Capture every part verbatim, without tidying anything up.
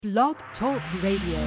Blog Talk Radio.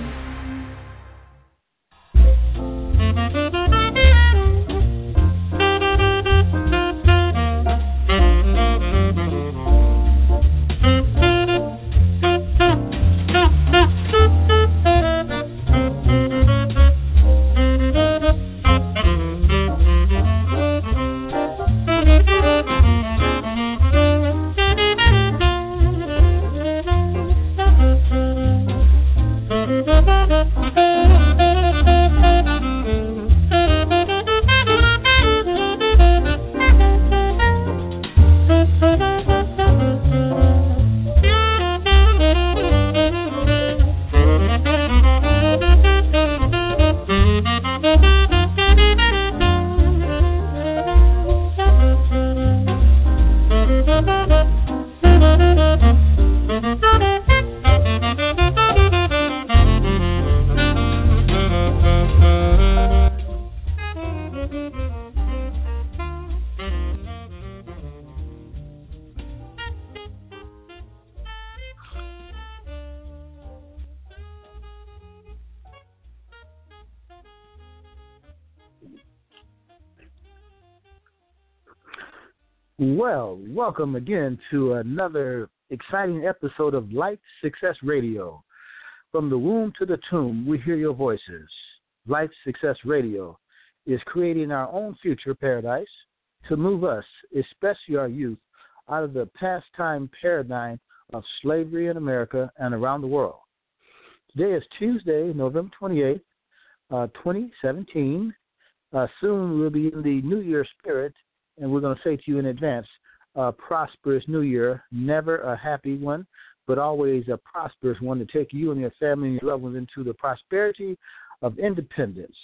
Well, welcome again to another exciting episode of Life Success Radio. From the womb to the tomb, we hear your voices. Life Success Radio is creating our own future paradise to move us, especially our youth, out of the pastime paradigm of slavery in America and around the world. Today is Tuesday, November twenty-eighth, uh, twenty seventeen. Uh, soon we'll be in the New Year spirit. And we're going to say to you in advance, a prosperous new year, never a happy one, but always a prosperous one to take you and your family and your loved ones into the prosperity of independence.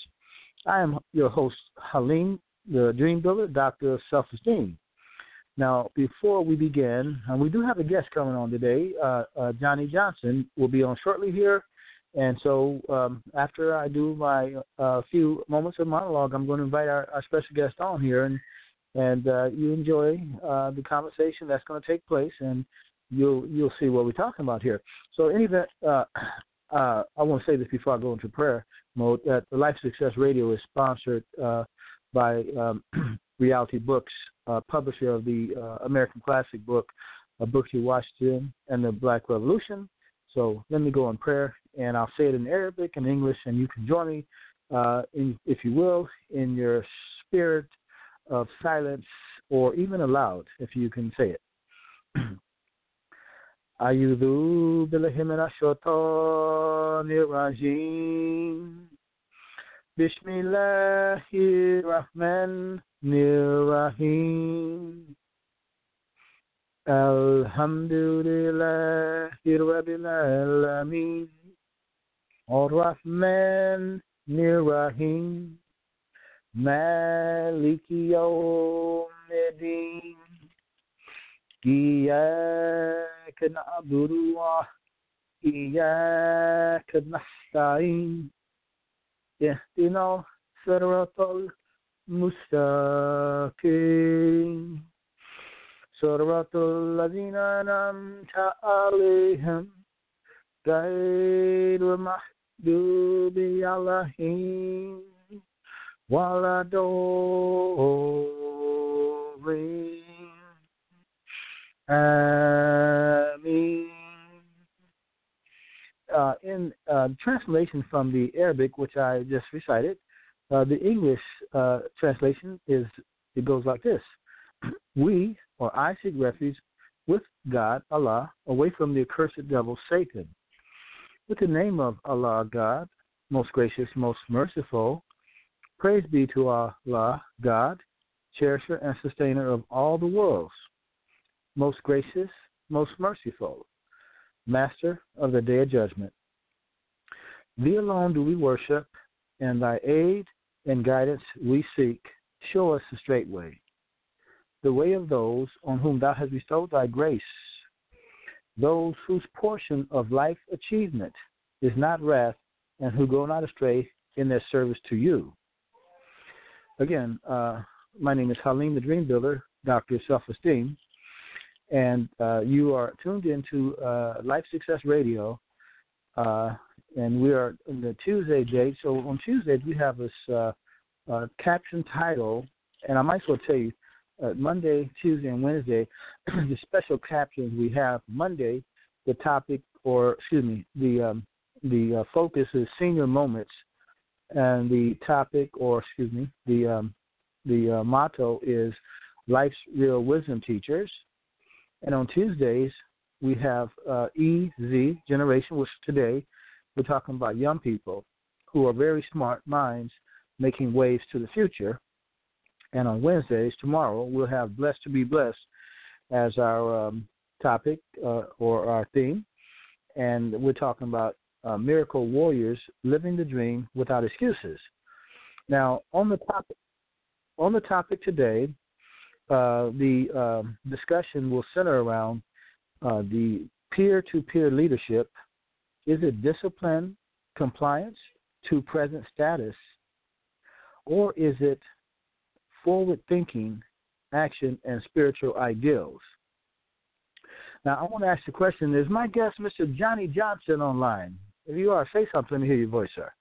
I am your host, Halim, the Dream Builder, Doctor of Self-Esteem. Now, before we begin, and we do have a guest coming on today, uh, uh, Johnny Johnson will be on shortly here. And so um, after I do my uh, few moments of monologue, I'm going to invite our, our special guest on here, and And uh, you enjoy uh, the conversation that's going to take place, and you'll you'll see what we're talking about here. So, in any event, uh, uh, I want to say this before I go into prayer mode, that the Life Success Radio is sponsored uh, by um, Reality Books, uh, publisher of the uh, American classic book, uh, Booker T. Washington and the Black Revolution. So let me go in prayer, and I'll say it in Arabic and English, and you can join me, uh, in, if you will, in your spirit of silence, or even aloud, if you can say it. A'udhu billahi minash shaitanir rajim. Bismillahir rahmanir rahim. Alhamdulillahi rabbil alamin. Ar-Rahmanir Rahim. Maliki yawmiddin. Iyyaka na'budu wa iyyaka nasta'in. Ihdina siratal mustaqim. Siratal ladzina an'amta 'alayhim ghayril maghdubi 'alayhim Waladori. Ameen. Uh, in uh, translation from the Arabic, which I just recited, uh, the English uh, translation is, it goes like this. We, or I, seek refuge with God, Allah, away from the accursed devil, Satan. With the name of Allah, God, most gracious, most merciful, praise be to Allah, God, cherisher and sustainer of all the worlds, most gracious, most merciful, master of the day of judgment. Thee alone do we worship, and thy aid and guidance we seek. Show us the straight way, the way of those on whom thou hast bestowed thy grace, those whose portion of life achievement is not wrath, and who go not astray in their service to you. Again, uh, my name is Halim, the Dream Builder, Doctor of Self-Esteem, and uh, you are tuned into uh, Life Success Radio, uh, and we are in the Tuesday date. So on Tuesdays we have this uh, uh, caption title, and I might as well tell you, uh, Monday, Tuesday, and Wednesday, the special captions we have. Monday, the topic, or excuse me, the um, the uh, focus is senior moments, and the topic, or excuse me, the um, the uh, motto is life's real wisdom teachers. And on Tuesdays, we have uh, E Z Generation, which today we're talking about young people who are very smart minds making waves to the future. And on Wednesdays, tomorrow, we'll have Blessed to be Blessed as our um, topic uh, or our theme. And we're talking about uh, miracle warriors living the dream without excuses. Now, on the topic, on the topic today, uh, the uh, discussion will center around uh, the peer-to-peer leadership. Is it discipline, compliance to present status, or is it forward-thinking, action, and spiritual ideals? Now, I want to ask the question, is my guest Mister Johnny Johnson online? If you are, say something. Let me hear your voice, sir.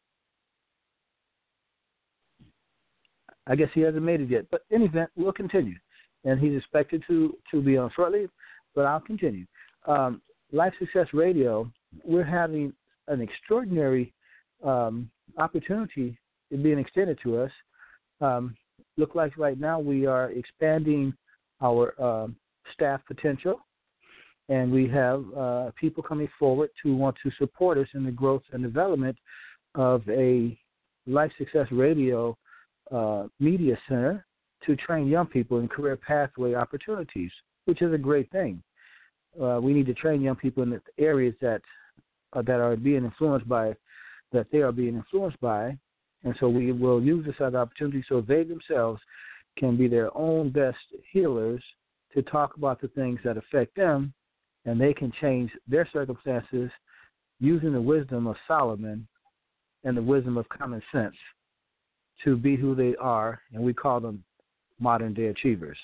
I guess he hasn't made it yet. But in any event, we'll continue. And he's expected to, to be on shortly, but I'll continue. Um, Life Success Radio, we're having an extraordinary um, opportunity being extended to us. Um, look like right now we are expanding our uh, staff potential, and we have uh, people coming forward to want to support us in the growth and development of a Life Success Radio uh, media center to train young people in career pathway opportunities, which is a great thing. Uh, we need to train young people in the areas that uh, that are being influenced by, that they are being influenced by. And so we will use this as an opportunity so they themselves can be their own best healers to talk about the things that affect them, and they can change their circumstances using the wisdom of Solomon and the wisdom of common sense to be who they are, and we call them modern-day achievers.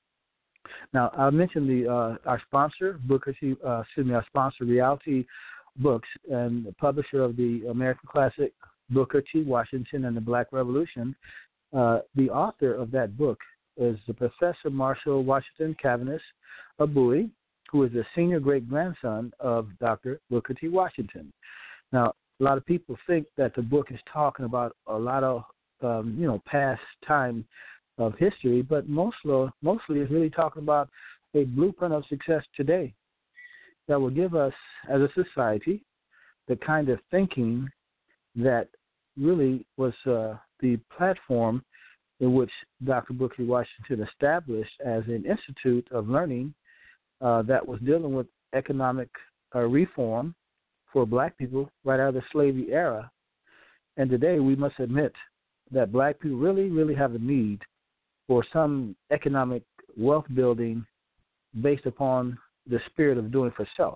Now, I mentioned the uh, our sponsor, Booker T, uh, excuse me, our sponsor, Reality Books, and the publisher of the American classic Booker T. Washington and the Black Revolution. Uh, the author of that book is the Professor Marshall Washington Cavaness Abui, who is the senior great-grandson of Doctor Booker T. Washington. Now, a lot of people think that the book is talking about a lot of, um, you know, past time of history, but mostly, mostly it's really talking about a blueprint of success today that will give us, as a society, the kind of thinking that really was uh, the platform in which Doctor Booker Washington established as an institute of learning uh, that was dealing with economic uh, reform for black people right out of the slavery era. And today we must admit that black people really, really have a need for some economic wealth building based upon the spirit of doing for self.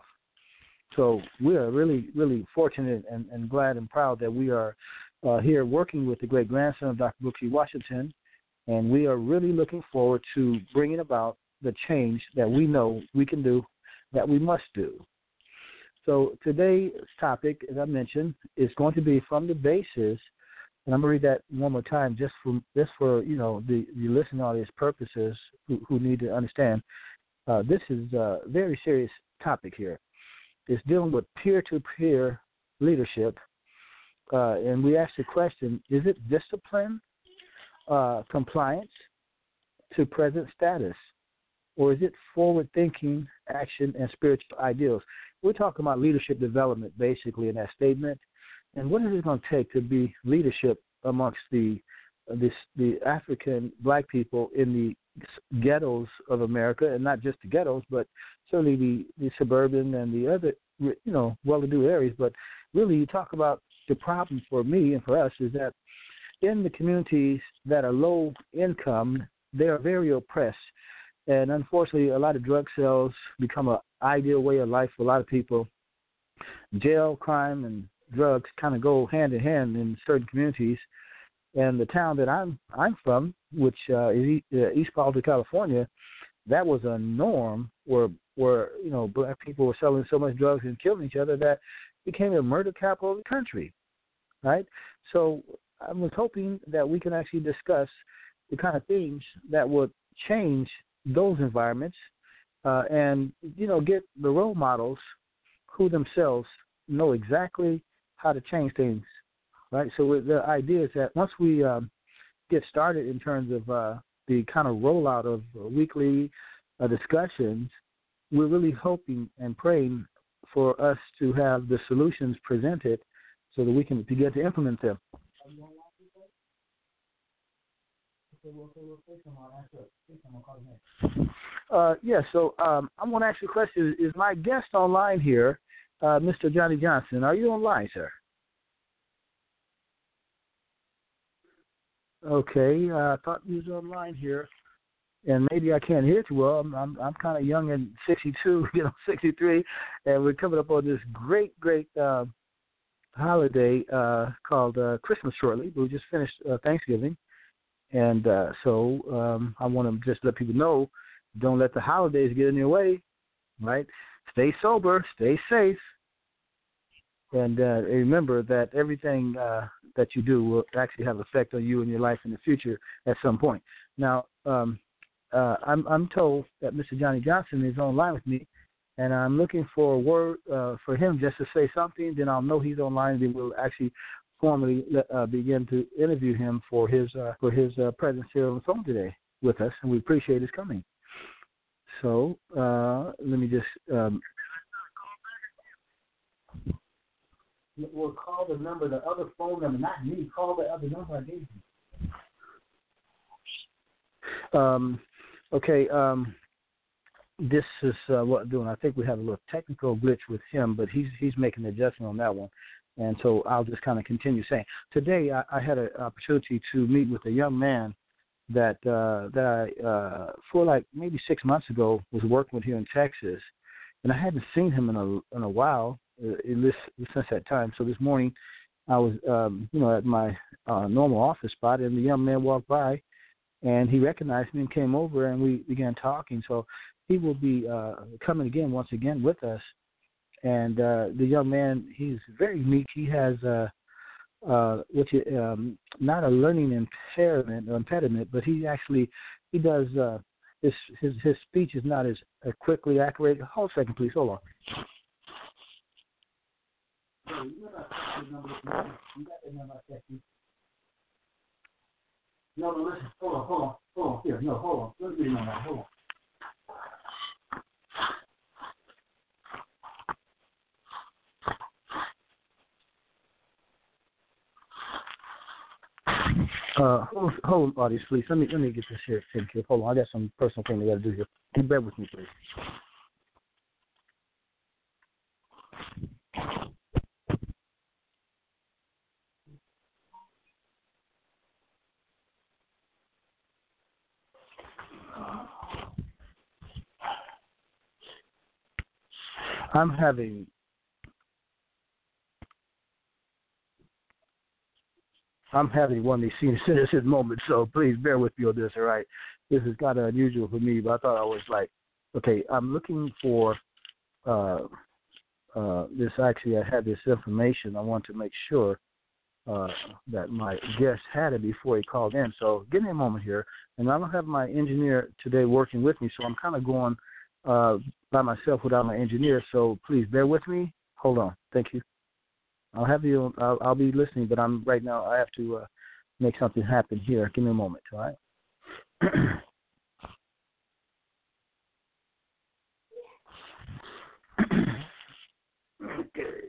So we are really, really fortunate and, and glad and proud that we are uh, here working with the great-grandson of Doctor Booker T. Washington, and we are really looking forward to bringing about the change that we know we can do, that we must do. So today's topic, as I mentioned, is going to be from the basis, and I'm going to read that one more time just for, just for you know, the, the listening audience purposes who, who need to understand. Uh, this is a very serious topic here. It's dealing with peer-to-peer leadership, uh, and we ask the question, is it discipline, uh, compliance to present status, or is it forward-thinking, action, and spiritual ideals? We're talking about leadership development, basically, in that statement. And what is it going to take to be leadership amongst the this, the African black people in the ghettos of America, and not just the ghettos, but certainly the, the suburban and the other, you know, well-to-do areas. But really, you talk about the problem for me and for us is that in the communities that are low income, they are very oppressed. And unfortunately, a lot of drug sales become an ideal way of life for a lot of people. Jail, crime, and drugs kind of go hand in hand in certain communities. And the town that I'm I'm from, which uh, is East Palo Alto, California, that was a norm where where you know black people were selling so much drugs and killing each other that became a murder capital of the country, right? So I was hoping that we can actually discuss the kind of things that would change those environments uh, and, you know, get the role models who themselves know exactly how to change things, right? So the idea is that once we um, get started in terms of uh, the kind of rollout of uh, weekly uh, discussions, we're really hoping and praying for us to have the solutions presented so that we can begin to implement them. Uh, yeah, so um, I'm going to ask you a question. Is my guest online here, uh, Mister Johnny Johnson? Are you online, sir? Okay, uh, I thought you was online here, and maybe I can't hear too well. I'm I'm, I'm kind of young and sixty-two, you know, sixty-three, and we're coming up on this great, great uh, holiday uh, called uh, Christmas shortly. We just finished uh, Thanksgiving, and uh, so um, I want to just let people know, don't let the holidays get in your way, right? Stay sober, stay safe, and uh, remember that everything uh, that you do will actually have an effect on you and your life in the future at some point. Now, um, uh, I'm, I'm told that Mister Johnny Johnson is online with me, and I'm looking for a word uh, for him just to say something. Then I'll know he's online, and then we'll actually formally uh, begin to interview him for his uh, for his uh, presence here on the phone today with us, and we appreciate his coming. So uh, let me just um, we'll call the number, the other phone number, not me. Call the other number I gave you. Um, okay. Um, this is uh, what I'm doing. I think we have a little technical glitch with him, but he's he's making an adjustment on that one. And so I'll just kind of continue saying. Today I, I had an opportunity to meet with a young man that uh, that I, uh, for like maybe six months ago, was working with here in Texas, and I hadn't seen him in a in a while uh, in this since that time. So this morning, I was um, you know at my uh, normal office spot, and the young man walked by, and he recognized me and came over, and we began talking. So he will be uh, coming again once again with us. And uh, the young man, he's very unique. He has uh, uh, which is um, not a learning impairment or impediment, but he actually he does uh, his his his speech is not as uh, quickly accurate. Hold a second, please. Hold on. No, no, listen. Hold on, hold on, hold on. Here, no, hold on. Let me give you that. Hold on. Uh, hold, hold on, audience, please. Let me let me get this here taken care of. Hold on, I got some personal thing I got to do here. Can you bear with me, please? I'm having I'm having one of these senior citizen moments, so please bear with me on this, all right? This is kind of unusual for me, but I thought I was like, okay, I'm looking for uh, uh, this. Actually, I had this information. I want to make sure uh, that my guest had it before he called in. So give me a moment here. And I don't have my engineer today working with me, so I'm kind of going uh, by myself without my engineer, so please bear with me. Hold on. Thank you. I'll have you. I'll, I'll be listening, but I'm right now. I have to uh, make something happen here. Give me a moment, all right? Okay.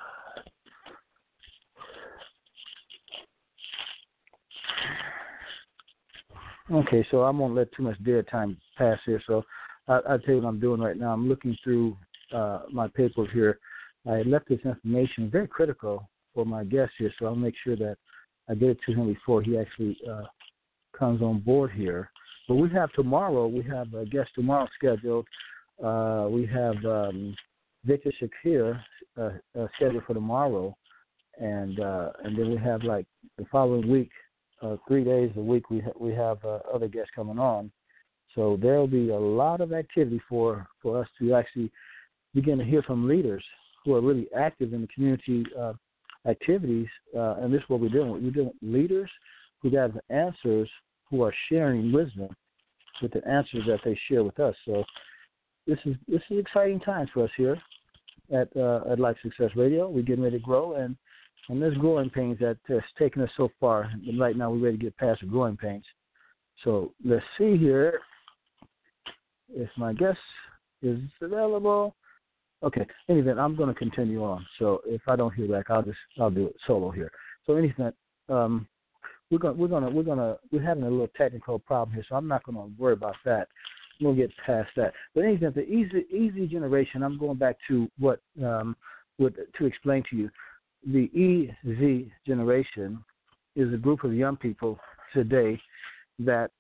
Okay, so I won't let too much dead time pass here. So I, I'll tell you what I'm doing right now. I'm looking through uh, my papers here. I left this information very critical for my guest here, so I'll make sure that I get it to him before he actually uh, comes on board here. But we have tomorrow, we have a guest tomorrow scheduled. Uh, we have um, Victor Shakir uh, uh, scheduled for tomorrow, and uh, and then we have like the following week, uh, three days a week, we ha- we have uh, other guests coming on. So there will be a lot of activity for, for us to actually begin to hear from leaders who are really active in the community uh, activities, uh, and this is what we're doing. We're doing leaders who have answers, who are sharing wisdom with the answers that they share with us. So this is this is exciting times for us here at uh, at Life Success Radio. We're getting ready to grow, and and there's growing pains that has taken us so far. And right now, we're ready to get past the growing pains. So let's see here if my guest is available. Okay. Anything, I'm going to continue on. So if I don't hear back, I'll just I'll do it solo here. So anything, um, we're going we're going to we're going to we're having a little technical problem here, so I'm not going to worry about that. We'll get past that. But anything, the easy easy generation. I'm going back to what um, what to explain to you. The E Z generation is a group of young people today that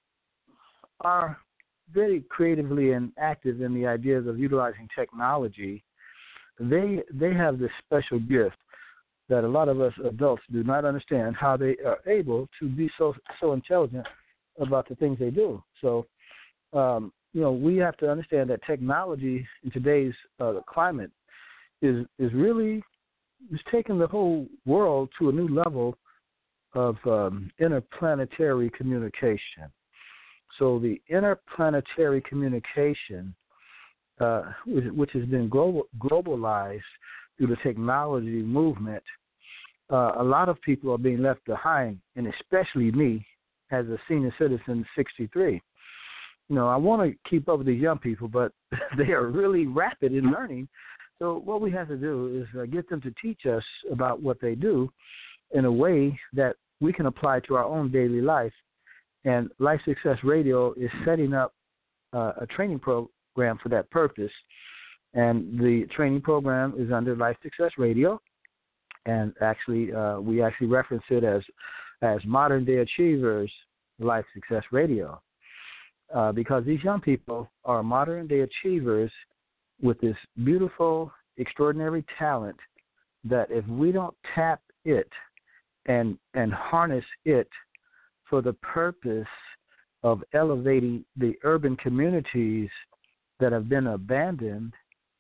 are very creatively and active in the ideas of utilizing technology. They they have this special gift that a lot of us adults do not understand, how they are able to be so so intelligent about the things they do. So, um, you know, we have to understand that technology in today's uh, climate is is really is taking the whole world to a new level of um, interplanetary communication. So the interplanetary communication, uh, which, which has been global, globalized through the technology movement, uh, a lot of people are being left behind, and especially me as a senior citizen, sixty-three. You know, I want to keep up with these young people, but they are really rapid in learning. So what we have to do is uh, get them to teach us about what they do in a way that we can apply to our own daily life. And Life Success Radio is setting up uh, a training program for that purpose. And the training program is under Life Success Radio. And actually, uh, we actually reference it as, as Modern Day Achievers Life Success Radio. Uh, because these young people are modern day achievers with this beautiful, extraordinary talent that if we don't tap it and and harness it for the purpose of elevating the urban communities that have been abandoned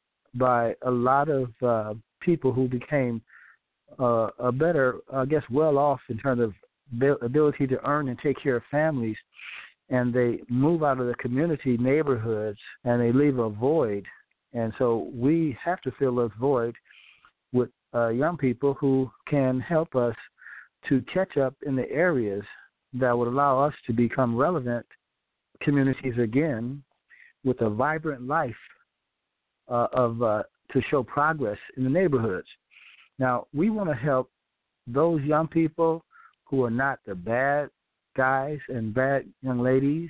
by a lot of uh, people who became uh, a better, I guess, well off in terms of ability to earn and take care of families, and they move out of the community neighborhoods and they leave a void. And so we have to fill this void with uh, young people who can help us to catch up in the areas that would allow us to become relevant communities again with a vibrant life uh, of uh, to show progress in the neighborhoods. Now, we want to help those young people who are not the bad guys and bad young ladies,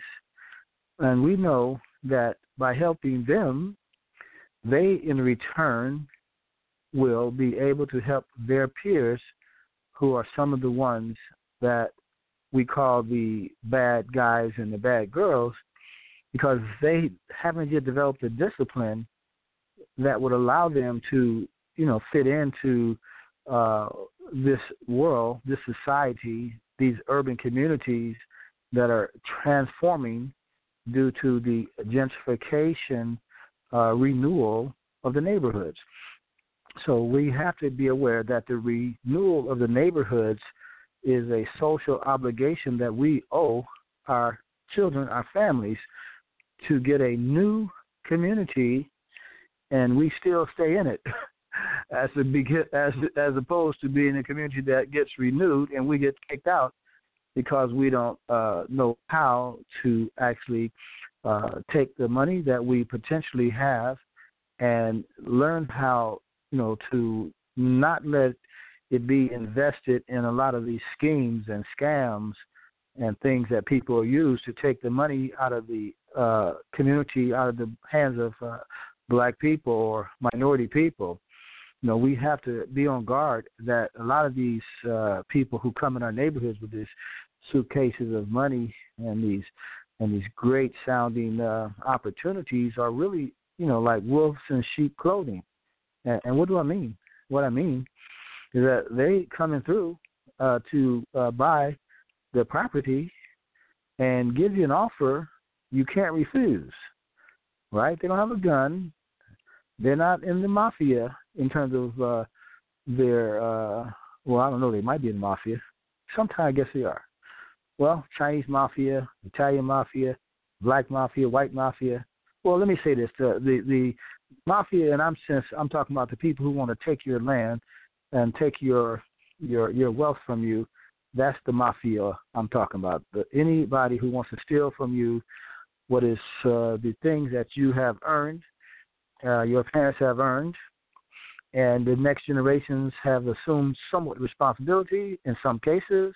and we know that by helping them, they in return will be able to help their peers who are some of the ones that we call the bad guys and the bad girls, because they haven't yet developed a discipline that would allow them to, you know, fit into uh, this world, this society, these urban communities that are transforming due to the gentrification uh, renewal of the neighborhoods. So we have to be aware that the renewal of the neighborhoods is a social obligation that we owe our children, our families, to get a new community, and we still stay in it, as to be, as as opposed to being a community that gets renewed and we get kicked out because we don't uh, know how to actually uh, take the money that we potentially have and learn how, you know, to not let it be invested in a lot of these schemes and scams and things that people use to take the money out of the uh, community, out of the hands of uh, black people or minority people. You know, we have to be on guard that a lot of these uh, people who come in our neighborhoods with these suitcases of money and these and these great sounding uh, opportunities are really, you know, like wolves in sheep clothing. And, and what do I mean? What I mean is that they coming through uh, to uh, buy the property and give you an offer you can't refuse, right? They don't have a gun. They're not in the mafia. in terms of uh, their, uh, well, I don't know, they might be in the mafia. Sometimes I guess they are. Well, Chinese mafia, Italian mafia, black mafia, white mafia. Well, let me say this: the the, the mafia, and I'm since I'm talking about the people who want to take your land and take your your your wealth from you. That's the mafia I'm talking about. But anybody who wants to steal from you what is uh, the things that you have earned, uh, your parents have earned, and the next generations have assumed somewhat responsibility in some cases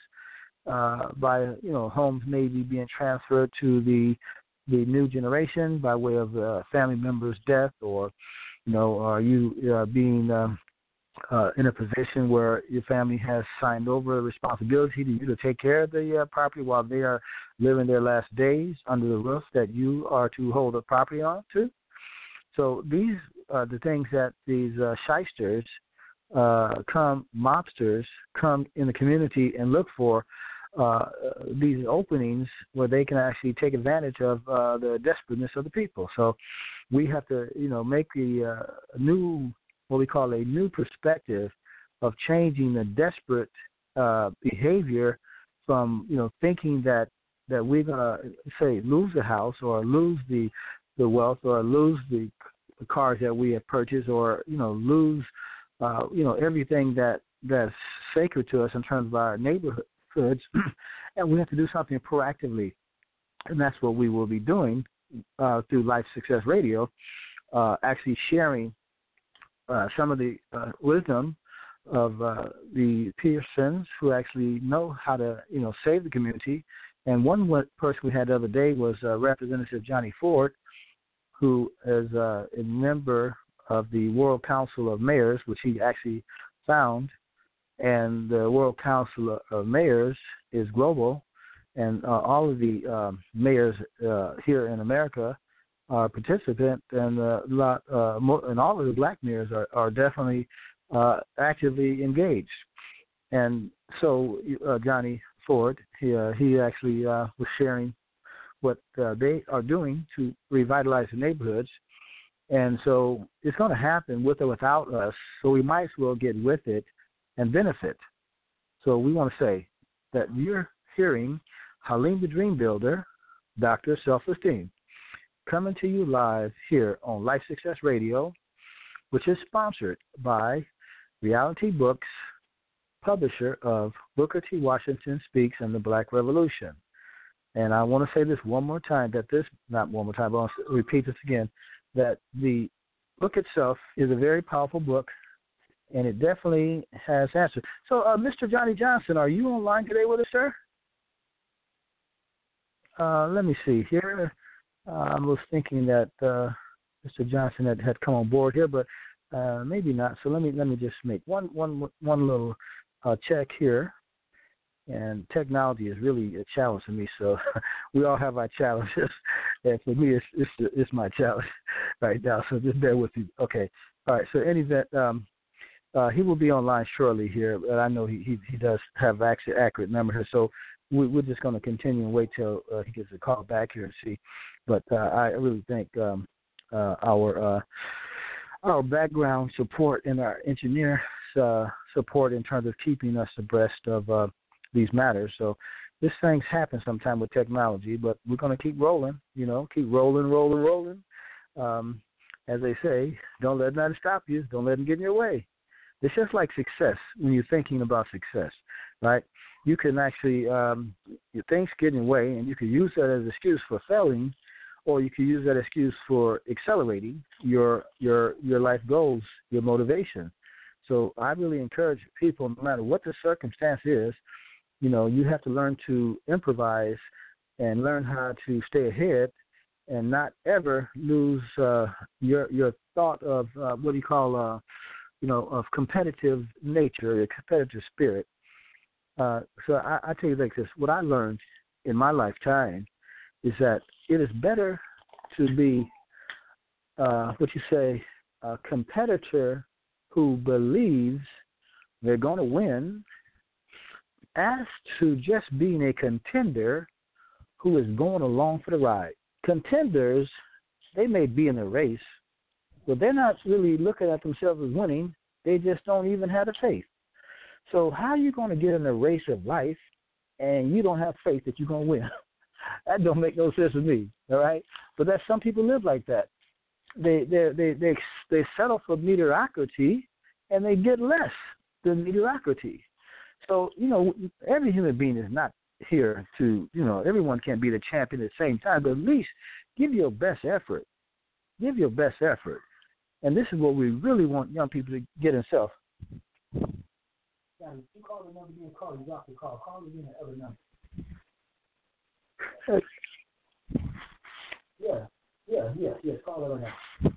uh, by, you know, homes maybe being transferred to the the new generation by way of uh, family member's death, or, you know, are you uh, being um, uh, in a position where your family has signed over a responsibility to you to take care of the uh, property while they are living their last days under the roof that you are to hold the property on to. So these are the things that these uh, shysters uh, come, mobsters come in the community and look for uh, these openings where they can actually take advantage of uh, the desperateness of the people. So we have to, you know, make the uh, new, what we call a new perspective of changing the desperate uh, behavior from, you know, thinking that, that we're going to, say, lose the house or lose the, the wealth or lose the the cars that we have purchased, or, you know, lose, uh, you know, everything that, that's sacred to us in terms of our neighborhoods, and we have to do something proactively, and that's what we will be doing uh, through Life Success Radio, uh, actually sharing uh, some of the uh, wisdom of uh, the Pearsons who actually know how to, you know, save the community. And one person we had the other day was uh, Representative Johnny Ford, who is uh, a member of the World Council of Mayors, which he actually found. And the World Council of Mayors is global, and uh, all of the um, mayors uh, here in America are participant, and uh, lot, uh, more, and all of the black mayors are, are definitely uh, actively engaged. And so uh, Johnny Ford, he, uh, he actually uh, was sharing what uh, they are doing to revitalize the neighborhoods. And so it's going to happen with or without us, so we might as well get with it and benefit. So we want to say that you're hearing Halim the Dream Builder, Doctor Self-Esteem, coming to you live here on Life Success Radio, which is sponsored by Reality Books, publisher of Booker T. Washington Speaks and the Black Revolution. And I want to say this one more time, that this, not one more time, but I'll repeat this again, that the book itself is a very powerful book, and it definitely has answers. So, uh, Mister Johnny Johnson, are you online today with us, sir? Uh, let me see here. Uh, I was thinking that uh, Mister Johnson had, had come on board here, but uh, maybe not. So let me let me just make one one one little uh, check here. And technology is really a challenge for me. So we all have our challenges, and for me, it's it's, it's my challenge right now. So just bear with me. Okay. All right. So in any event, um, uh, he will be online shortly here, but I know he he, he does have actually accurate number here. So we, we're just going to continue and wait till uh, he gets a call back here and see. But uh, I really think um, uh, our uh, our background support and our engineer uh, support in terms of keeping us abreast of uh, these matters. So this things happen sometime with technology, but we're going to keep rolling, you know, keep rolling, rolling, rolling. Um, as they say, don't let nothing stop you. Don't let them get in your way. It's just like success when you're thinking about success, right? You can actually, um, your things get in the way, and you can use that as an excuse for failing, or you can use that excuse for accelerating your your your life goals, your motivation. So I really encourage people, no matter what the circumstance is, you know, you have to learn to improvise and learn how to stay ahead and not ever lose uh, your your thought of uh, what do you call, uh, you know, of competitive nature, a competitive spirit. Uh, so I, I tell you like this, what I learned in my lifetime is that it is better to be, uh, what you say, a competitor who believes they're going to win, as to just being a contender who is going along for the ride. Contenders, they may be in a race, Well, they're not really looking at themselves as winning. They just don't even have the faith. So how are you going to get in the race of life and you don't have faith that you're going to win? That don't make no sense to me, all right? But that some people live like that. They they they they they settle for mediocrity and they get less than mediocrity. So, you know, every human being is not here to, you know, everyone can't be the champion at the same time, but at least give your best effort. Give your best effort. And this is what we really want young people to get themselves. You call the number, you call, you drop the call. Call again the other number. Yeah, yeah, yeah, yeah. Call it right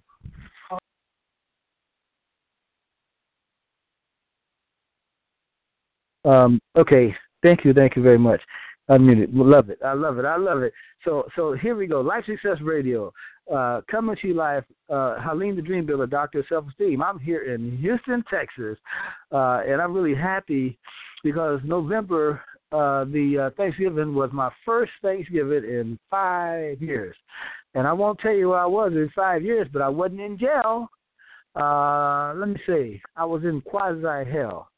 now. Um, okay, thank you, thank you very much. Unmuted. Love it. I love it. I love it. So so here we go. Life Success Radio. Uh, coming to you live, uh, Halim the Dream Builder, Doctor of Self-Esteem. I'm here in Houston, Texas, uh, and I'm really happy because November, uh, the uh, Thanksgiving was my first Thanksgiving in five years. And I won't tell you where I was in five years, but I wasn't in jail. Uh, let me see. I was in quasi-hell.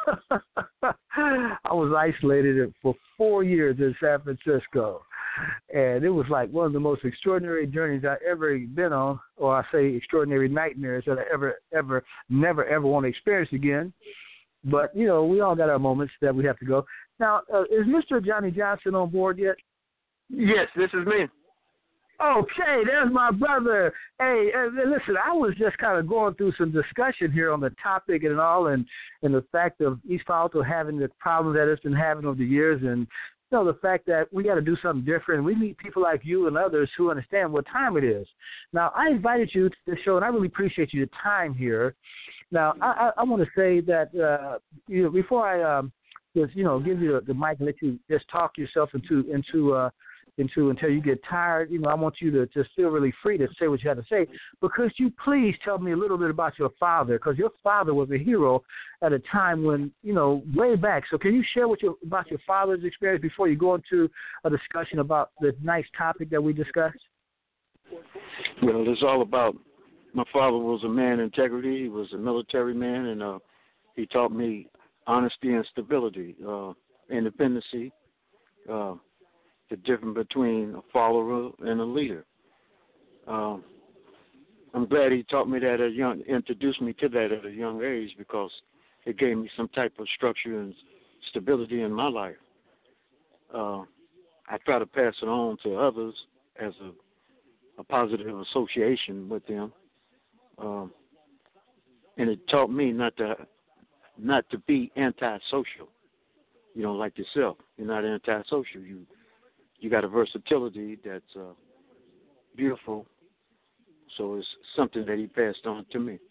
I was isolated for four years in San Francisco, and it was like one of the most extraordinary journeys I ever been on, or I say extraordinary nightmares that I ever, ever, never, ever want to experience again. But, you know, we all got our moments that we have to go. Now, uh, is Mister Johnny Johnson on board yet? Yes, this is me. Okay, there's my brother. Hey, uh, listen, I was just kind of going through some discussion here on the topic and all, and, and the fact of East Palo Alto having the problems that it's been having over the years, and you know the fact that we got to do something different. We meet people like you and others who understand what time it is. Now, I invited you to the show, and I really appreciate your time here. Now, I, I, I want to say that uh, you know before I um, just you know give you the, the mic and let you just talk yourself into into. Uh, into until you get tired, you know, I want you to just feel really free to say what you have to say. But could you please tell me a little bit about your father? Because your father was a hero at a time when, you know, way back. So can you share what your, about your father's experience before you go into a discussion about the nice topic that we discussed? Well, it's all about, my father was a man of integrity. He was a military man, and uh, he taught me honesty and stability, uh, independency, uh, the difference between a follower and a leader. Um, I'm glad he taught me that at a young, introduced me to that at a young age, because it gave me some type of structure and stability in my life. Uh, I try to pass it on to others as a, a positive association with them, um, and it taught me not to not to be antisocial. You know, like yourself, you're not antisocial. You You got a versatility that's uh, beautiful, so it's something that he passed on to me.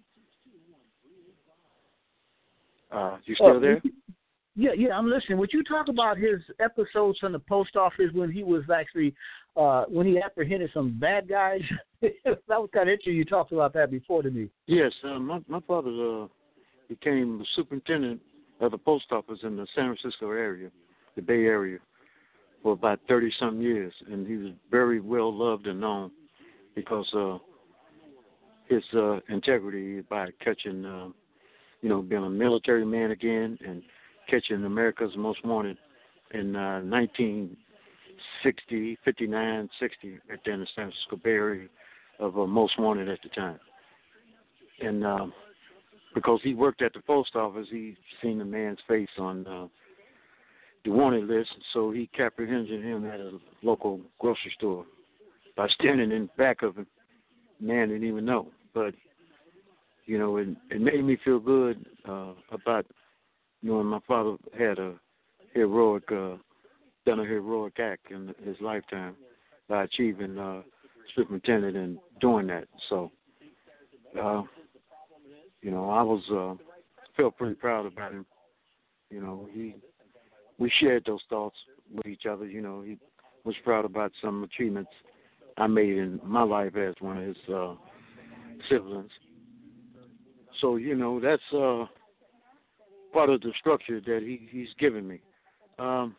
Uh, you still uh, there? Yeah, yeah, I'm listening. Would you talk about his episodes from the post office when he was actually, uh, when he apprehended some bad guys? That was kind of interesting. You talked about that before to me. Yes, uh, my, my father uh, became the superintendent of the post office in the San Francisco area, the Bay Area, for about thirty-some years, and he was very well loved and known because uh, his uh, integrity by catching, uh, you know, being a military man again and catching America's Most Wanted in uh, nineteen sixty, fifty-nine, sixty, right there in the San Francisco Bay Area of uh, Most Wanted at the time. And uh, because he worked at the post office, he seen the man's face on uh, the wanted list, so he apprehended him at a local grocery store by standing in back of him. Man didn't even know, but you know, it, it made me feel good uh, about knowing my father had a heroic, uh, done a heroic act in his lifetime by achieving uh, superintendent and doing that. So, uh, you know, I was uh, felt pretty proud about him. You know, he. We shared those thoughts with each other. You know, he was proud about some achievements I made in my life as one of his uh, siblings. So, you know, that's uh, part of the structure that he, he's given me. Um,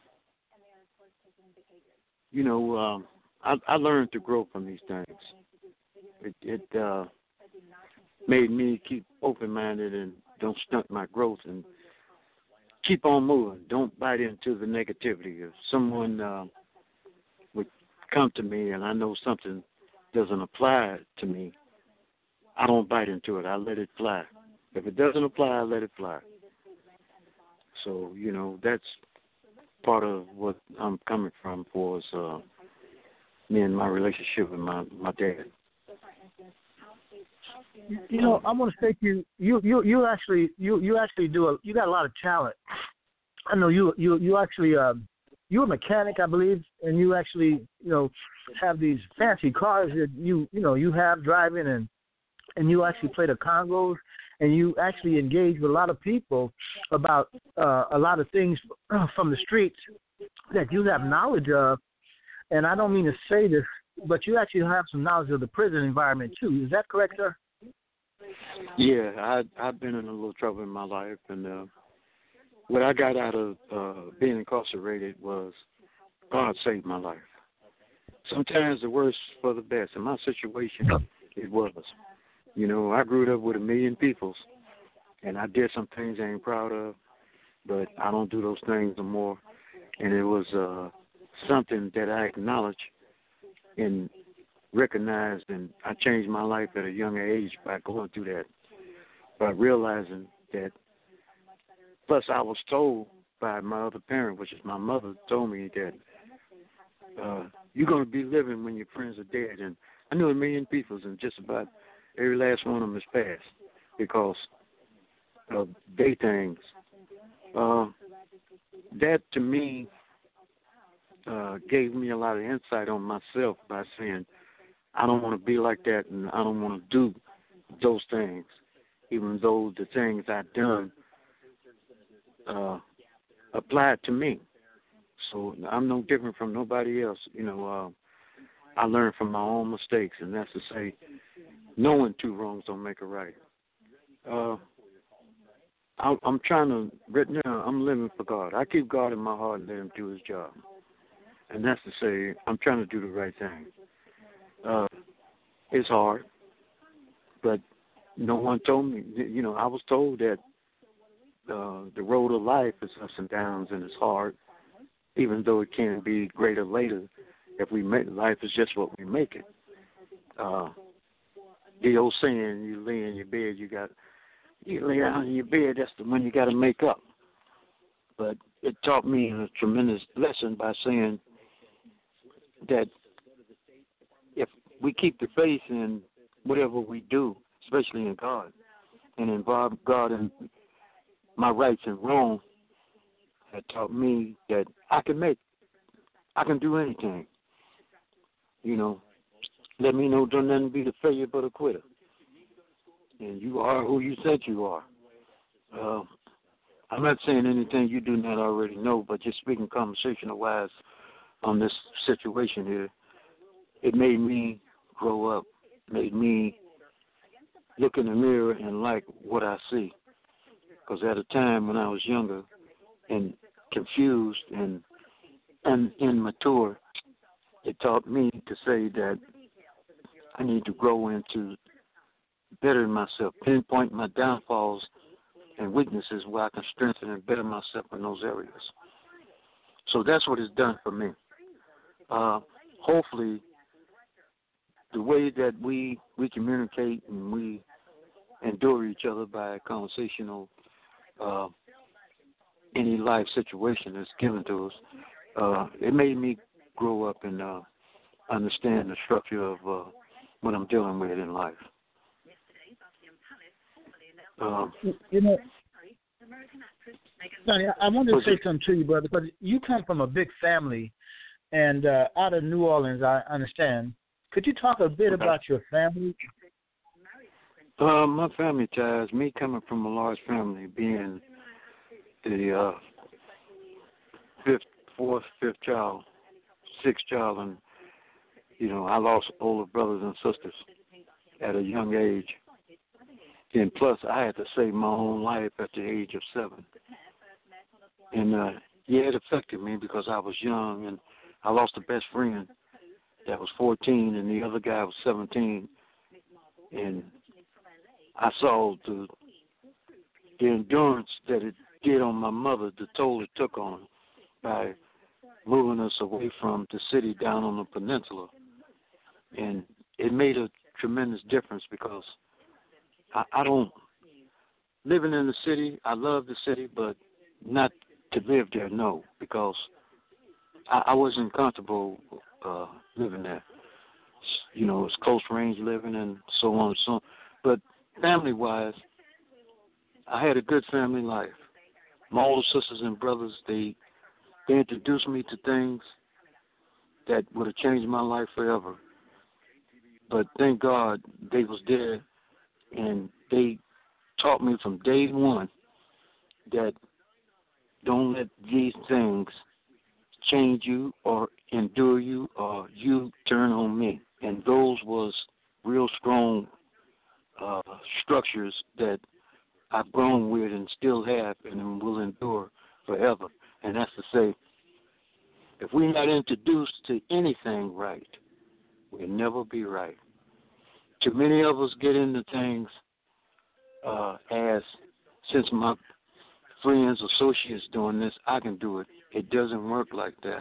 you know, um, I, I learned to grow from these things. It, it uh, made me keep open-minded and don't stunt my growth and keep on moving. Don't bite into the negativity. If someone uh, would come to me and I know something doesn't apply to me, I don't bite into it. I let it fly. If it doesn't apply, I let it fly. So, you know, that's part of what I'm coming from for is uh, me and my relationship with my, my dad. You know, I want to say to you, you, you, you actually, you, you actually do a, you got a lot of talent. I know you, you, you actually, uh, you're a mechanic, I believe, and you actually, you know, have these fancy cars that you, you know, you have driving, and and you actually play the congos, and you actually engage with a lot of people about uh, a lot of things from the streets that you have knowledge of. And I don't mean to say this, but you actually have some knowledge of the prison environment too. Is that correct, sir? Yeah, I, I've been in a little trouble in my life, and uh, what I got out of uh, being incarcerated was God saved my life. Sometimes the worst for the best. In my situation, it was. You know, I grew up with a million peoples, and I did some things I ain't proud of, but I don't do those things no more. And it was uh, something that I acknowledged and recognized, and I changed my life at a young age by going through that, by realizing that. Plus, I was told by my other parent, which is my mother, told me that uh, you're going to be living when your friends are dead. And I knew a million people, and just about every last one of them is passed because of day things. Uh, that, to me, uh, gave me a lot of insight on myself by saying, I don't want to be like that, and I don't want to do those things, even though the things I've done uh, applied to me. So I'm no different from nobody else. You know, uh, I learned from my own mistakes, and that's to say, knowing two wrongs don't make a right. Uh, I, I'm trying to, right now, I'm living for God. I keep God in my heart and let him do his job. And that's to say, I'm trying to do the right thing. Uh, it's hard, but no one told me, you know, I was told that uh, the road of life is ups and downs and it's hard, even though it can be greater later if we make life is just what we make it. Uh, the old saying, you lay in your bed, you got, you lay down in your bed, that's the one you got to make up. But it taught me a tremendous lesson by saying that if we keep the faith in whatever we do, especially in God, and involve God in my rights and wrongs, it taught me that I can make, I can do anything. You know, let me know don't nothing be the failure but a quitter. And you are who you said you are. Uh, I'm not saying anything you do not already know, but just speaking conversational-wise on this situation here, it made me grow up, made me look in the mirror and like what I see. Because at a time when I was younger and confused and, and immature, it taught me to say that I need to grow into bettering myself, pinpoint my downfalls and weaknesses where I can strengthen and better myself in those areas. So that's what it's done for me. Uh, hopefully, the way that we, we communicate and we endure each other by conversational, uh, any life situation that's given to us, uh, it made me grow up and uh, understand the structure of uh, what I'm dealing with in life. Uh, you know, Sonny, I wanted to say something to you, brother, because you come from a big family, and uh, out of New Orleans, I understand. Could you talk a bit about your family? Uh, my family ties, me coming from a large family, being the uh, fifth, fourth, fifth child, sixth child, and, you know, I lost older brothers and sisters at a young age. And plus, I had to save my own life at the age of seven. And, uh, yeah, it affected me because I was young, and I lost a best friend that was fourteen, and the other guy was seventeen. And I saw the the endurance that it did on my mother, the toll it took on her by moving us away from the city down on the peninsula. And it made a tremendous difference because I, I don't, living in the city, I love the city, but not to live there, no, because I, I wasn't comfortable uh, living there. You know, it's close range living and so on and so on. But family-wise, I had a good family life. My older sisters and brothers, they they introduced me to things that would have changed my life forever. But thank God they was there, and they taught me from day one that don't let these things change you or endure you or you turn on me. And those was real strong uh, structures that I've grown with and still have and will endure forever. And that's to say, if we're not introduced to anything right, we'll never be right. Too many of us get into things uh, as, since my friends, associates doing this, I can do it. It doesn't work like that.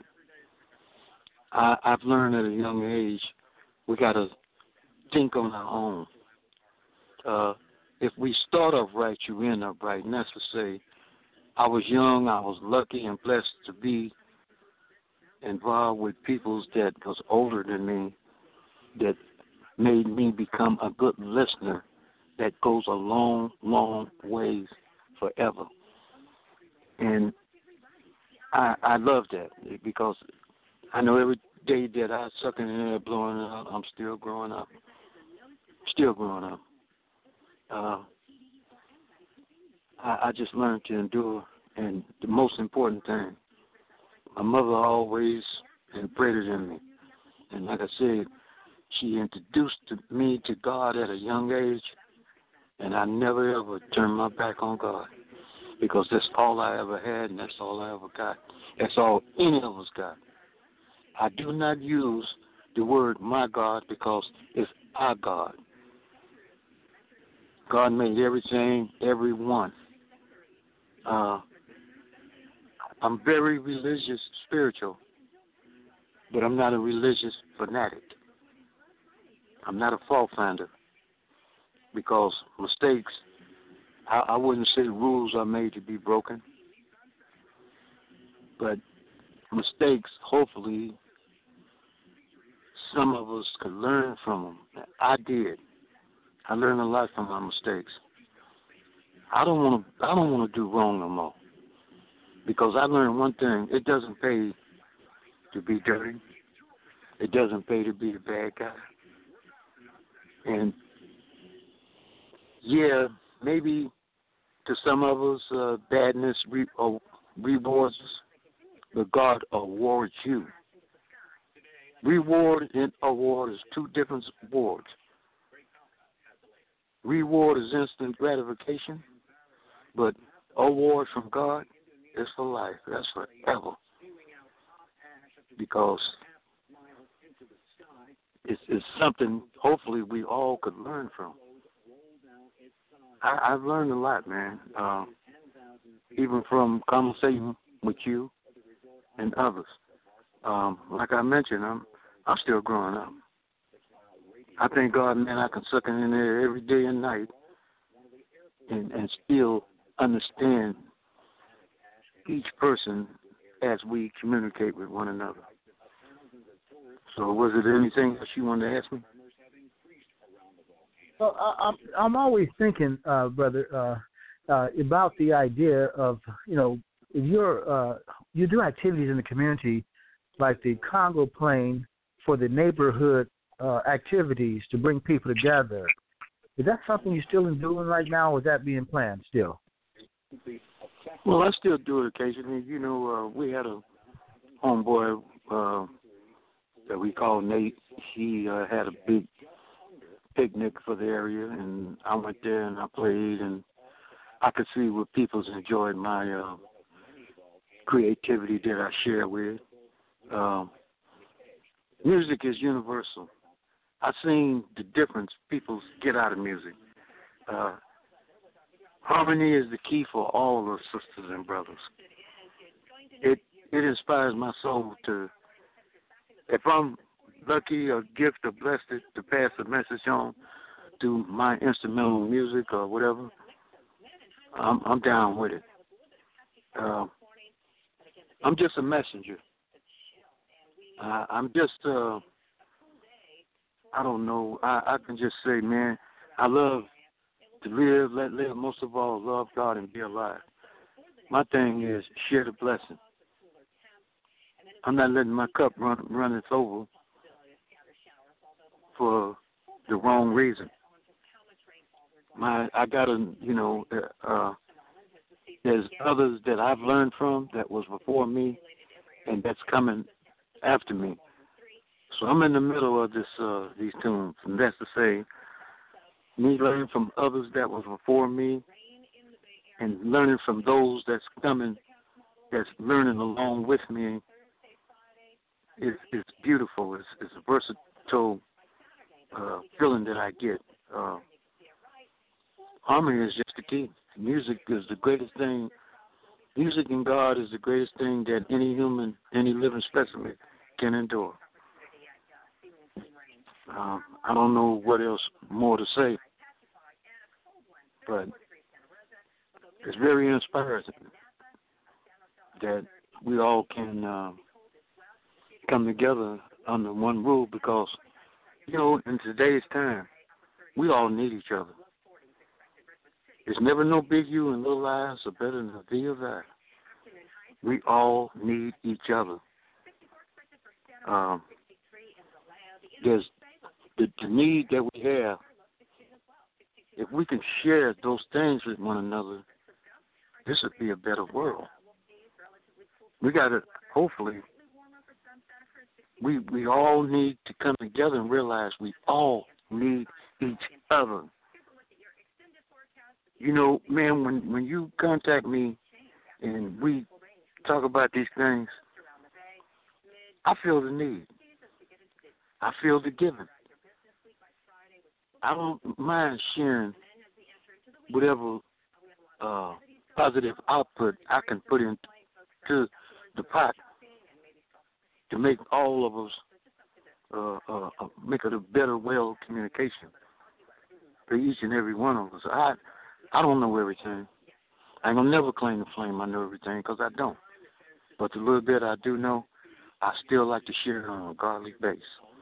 I, I've learned at a young age, we got to think on our own. Uh, if we start off right, you end up right. And that's to say, I was young, I was lucky and blessed to be involved with people that was older than me, that made me become a good listener that goes a long, long ways forever. And I, I love that because I know every day that I suck in the air blowing up, I'm still growing up. Still growing up. Uh, I, I just learned to endure, and the most important thing, my mother always imprinted in me. And like I said, she introduced me to God at a young age, and I never ever turned my back on God because that's all I ever had and that's all I ever got. That's all any of us got. I do not use the word my God because it's our God. God made everything, everyone. Uh, I'm very religious, spiritual, but I'm not a religious fanatic. I'm not a fault finder because mistakes, I, I wouldn't say rules are made to be broken, but mistakes, hopefully, some of us could learn from them. I did. I learned a lot from my mistakes. I don't want to. I don't want to do wrong no more because I learned one thing: it doesn't pay to be dirty. It doesn't pay to be a bad guy. And yeah, maybe to some of us, uh, badness re- uh, rewards us, but God awards you. Reward and award is two different awards. Reward is instant gratification, but award from God is for life. That's forever. Because it's, it's something hopefully we all could learn from. I, I've learned a lot, man, uh, even from conversation with you and others. Um, like I mentioned, I'm I'm still growing up. I thank God, man, I can suck in there every day and night and, and still understand each person as we communicate with one another. So was it anything else you wanted to ask me? Well, I, I'm I'm always thinking, uh, brother, uh, uh, about the idea of, you know, if you're uh, you do activities in the community like the Congo Plane for the neighborhood uh, activities to bring people together. Is that something you're still doing right now, or is that being planned still? Well, I still do it occasionally. You know, uh, we had a homeboy uh, that we call Nate. He uh, had a big picnic for the area, and I went there and I played, and I could see what people's enjoyed my uh, creativity that I share with. Um, music is universal. I've seen the difference people get out of music. Uh, harmony is the key for all the sisters and brothers. It it inspires my soul to, if I'm lucky or gift or blessed to pass a message on through my instrumental music or whatever, I'm I'm down with it. Uh, I'm just a messenger. Uh, I'm just, uh, I don't know, I, I can just say, man, I love to live, let live, most of all, love God and be alive. My thing is share the blessing. I'm not letting my cup run run its over for the wrong reason. My, I gotta, you know, uh, there's others that I've learned from that was before me, and that's coming after me. So I'm in the middle of this, uh, these tunes, and that's to say, me learning from others that was before me, and learning from those that's coming, that's learning along with me, is is beautiful. It's, it's a versatile uh, feeling that I get. Uh, harmony is just the key. Music is the greatest thing. Music and God is the greatest thing that any human, any living specimen can endure. Uh, I don't know what else more to say, but it's very inspiring that we all can uh, come together under one rule because, you know, in today's time, we all need each other. There's never no big you and little eyes are better than a thee of I. We all need each other. Um, there's the, the need that we have. If we can share those things with one another, this would be a better world. We got to, hopefully, we we all need to come together and realize we all need each other. You know, man, when, when you contact me and we talk about these things, I feel the need. I feel the giving. I don't mind sharing whatever uh, positive output I can put into the pot to make all of us uh, uh, uh, make it a better well of communication for each and every one of us. I I don't know everything. I ain't gonna never claim to claim I know everything because I don't. But the little bit I do know, I still like to share it on a godly base.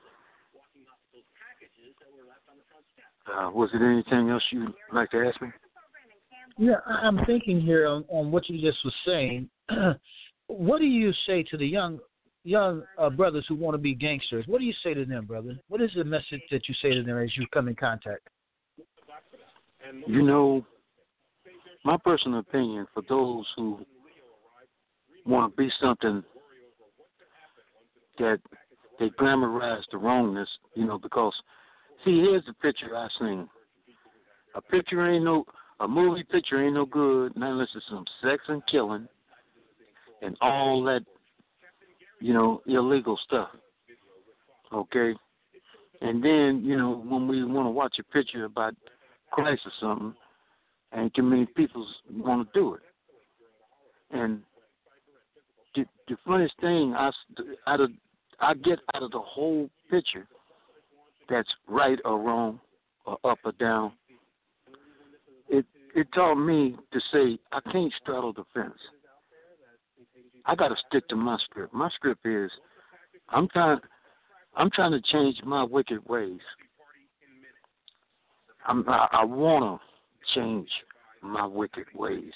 Uh, was it anything else you'd like to ask me? Yeah, I- I'm thinking here on, on what you just was saying. What do you say to the young young uh, brothers who want to be gangsters? What do you say to them, brother? What is the message that you say to them as you come in contact? You know, my personal opinion for those who want to be something that they glamorize the wrongness, you know, because, see, here's the picture I seen. A picture ain't no, a movie picture ain't no good, not unless it's some sex and killing and all that, you know, illegal stuff, okay? And then, you know, when we want to watch a picture about Christ or something, and too many people want to do it. And the, the funniest thing I, out of, I get out of the whole picture that's right or wrong or up or down, it it taught me to say I can't straddle the fence. I got to stick to my script. My script is I'm trying I'm trying to change my wicked ways. I'm, I, I want to change my wicked ways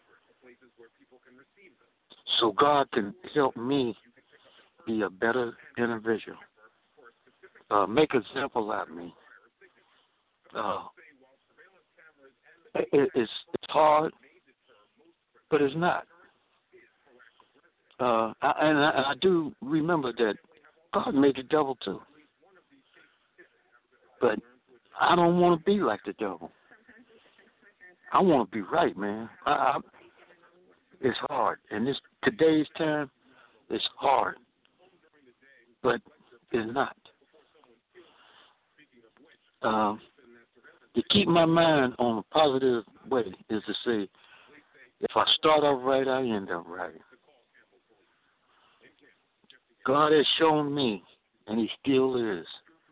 so God can help me be a better individual. Uh, make an example out of me. Uh, it, it's, it's hard, but it's not. Uh, I, and I, I do remember that God made the devil too. But I don't want to be like the devil. I want to be right, man. I, I, it's hard. And this today's time, it's hard. But it's not. Um, to keep my mind on a positive way is to say, if I start off right, I end up right. God has shown me, and He still is.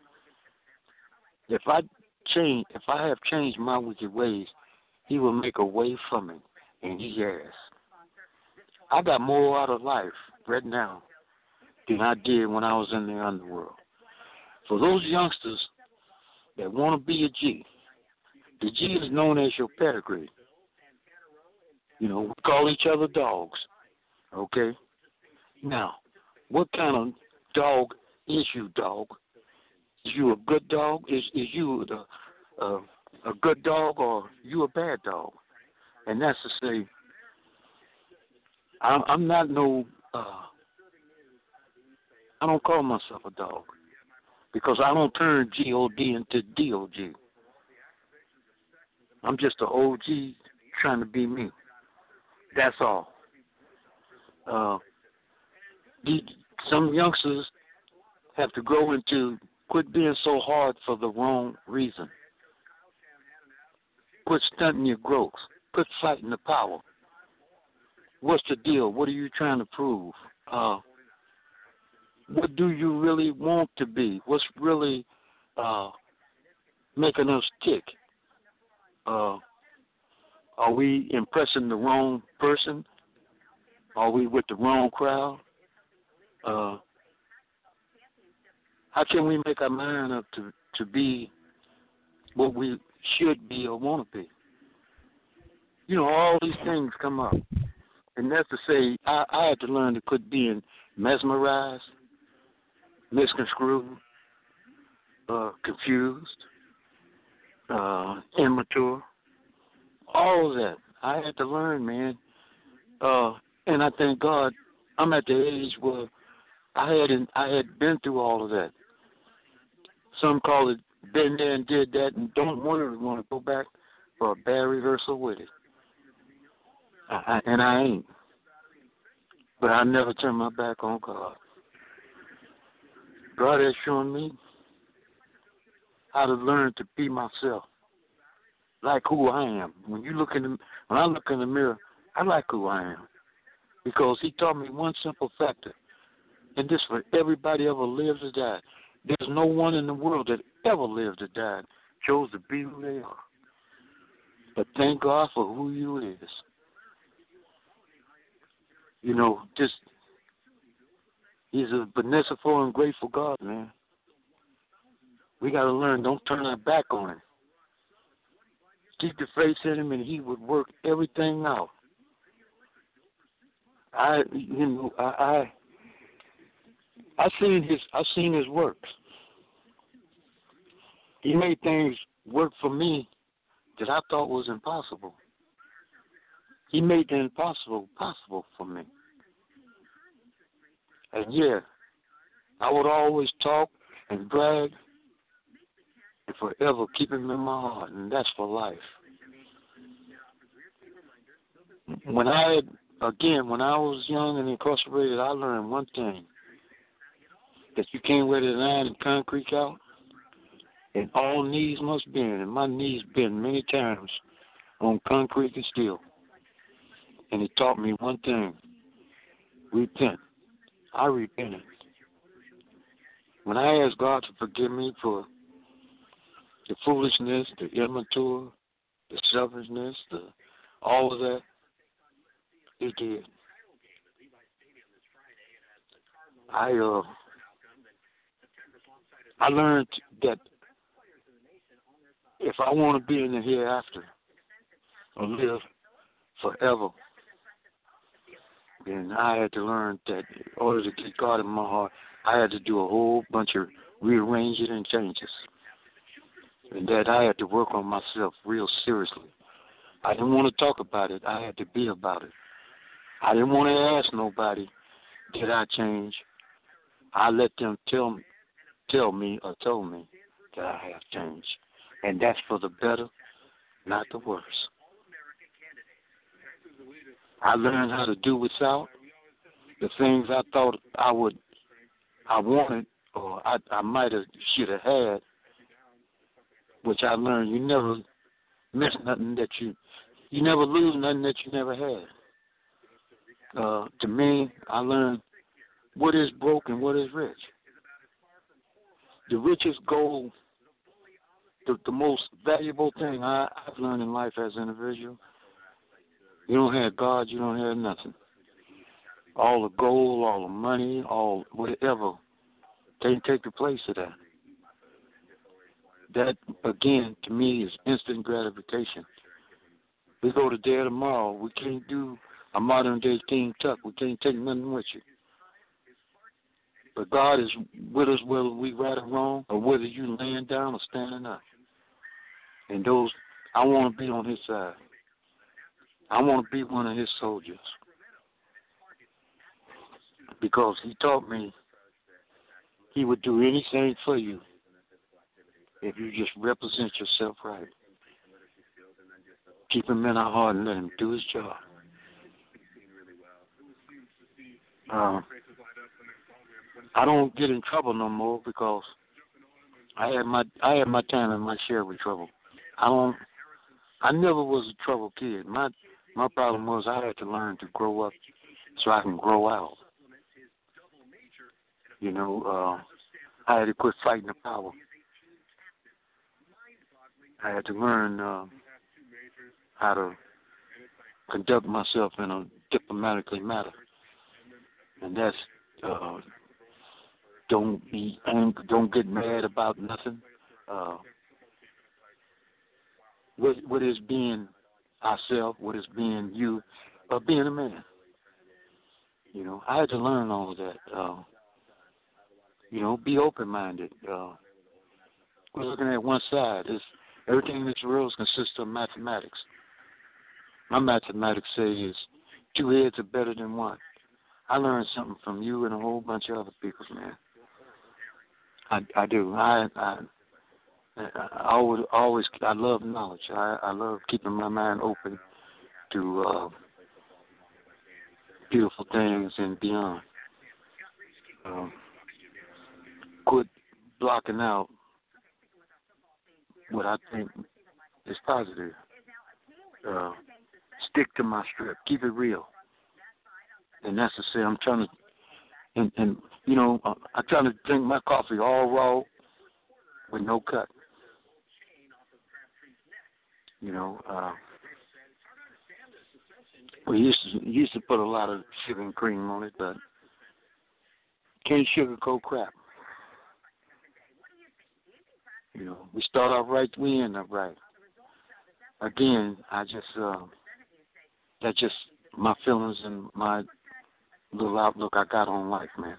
If I change, if I have changed my wicked ways, He will make a way for me, and He has. I got more out of life right now than I did when I was in the underworld. For those youngsters that want to be a G, the G is known as your pedigree. You know, we call each other dogs, okay? Now, what kind of dog is you, dog? Is you a good dog? Is is you a, a, a good dog, or you a bad dog? And that's to say, I'm, I'm not no, uh, I don't call myself a dog because I don't turn G O D into D O G. I'm just an O G trying to be me. That's all. Uh, the, some youngsters have to grow into quit being so hard for the wrong reason. Quit stunting your growth. Quit fighting the power. What's the deal? What are you trying to prove? Uh, what do you really want to be? What's really uh, making us tick? Uh, are we impressing the wrong person? Are we with the wrong crowd? Uh, how can we make our mind up to, to be what we should be or want to be? You know, all these things come up. And that's to say, I, I had to learn to quit being mesmerized, misconstrued, uh, confused, uh, immature, all of that. I had to learn, man. Uh, and I thank God I'm at the age where I hadn't, I had been through all of that. Some call it been there and did that and don't want to want to go back for a bad rehearsal with it. I, I, and I ain't. But I never turn my back on God. God has shown me how to learn to be myself, like who I am. When you look in the, when I look in the mirror, I like who I am, because He taught me one simple factor, and this for everybody ever lives or died. There's no one in the world that ever lived or died chose to be who they are. But thank God for who you is. You know, just He's a beneficent and grateful God, man. We got to learn, don't turn our back on Him. Keep your faith in Him, and He would work everything out. I, you know, I, I, I seen His, I seen His works. He made things work for me that I thought was impossible. He made the impossible possible for me. And yeah, I would always talk and brag and forever keep Him in my heart, and that's for life. When I had, again, when I was young and incarcerated, I learned one thing, that you can't wear the iron and concrete out, and all knees must bend, and my knees bend many times on concrete and steel. And He taught me one thing, repent. I repented. When I asked God to forgive me for the foolishness, the immature, the selfishness, the all of that, He did. I uh, I learned that if I want to be in the hereafter or live forever, then I had to learn that in order to get God in my heart, I had to do a whole bunch of rearranging and changes. And that I had to work on myself real seriously. I didn't want to talk about it. I had to be about it. I didn't want to ask nobody, did I change? I let them tell, tell me or told me that I have changed. And that's for the better, not the worse. I learned how to do without the things I thought I would, I wanted, or I, I might have, should have had. which I learned you never miss nothing that you, you never lose nothing that you never had. Uh, to me, I learned what is broke and what is rich. The richest gold, the, the most valuable thing I, I've learned in life as an individual, you don't have God, you don't have nothing. All the gold, all the money, all whatever, can't take the place of that. That, again, to me, is instant gratification. We go to there tomorrow. We can't do a modern-day King Tut. We can't take nothing with you. But God is with us whether we right or wrong, or whether you laying down or standing up. And those, I want to be on his side. I want to be one of his soldiers. Because he taught me he would do anything for you if you just represent yourself right. Keep him in our heart and let him do his job. Uh, I don't get in trouble no more because I had my I had my time and my share with trouble. I don't. I never was a trouble kid. My my problem was I had to learn to grow up so I can grow out. You know, uh, I had to quit fighting the power. I had to learn uh, how to conduct myself in a diplomatically manner, and that's uh, don't be angry, don't get mad about nothing. Uh, what what is being ourselves? What is being you? Uh, being a man. You know, I had to learn all of that. Uh, you know, be open-minded. Uh, we're looking at one side. It's, everything in this world consists of mathematics. My mathematics say is two heads are better than one. I learned something from you and a whole bunch of other people, man. I, I do. I, I, I always, always, I love knowledge. I, I love keeping my mind open to uh, beautiful things and beyond. Um, quit blocking out what I think is positive. Uh, stick to my script. Keep it real. And that's to say, I'm trying to, and, and you know, uh, I'm trying to drink my coffee all raw with no cut. You know, uh, we used to used to put a lot of sugar and cream on it, but can't sugarcoat crap. You know, we start off right, we end up right. Again, I just, uh, that's just my feelings and my little outlook I got on life, man.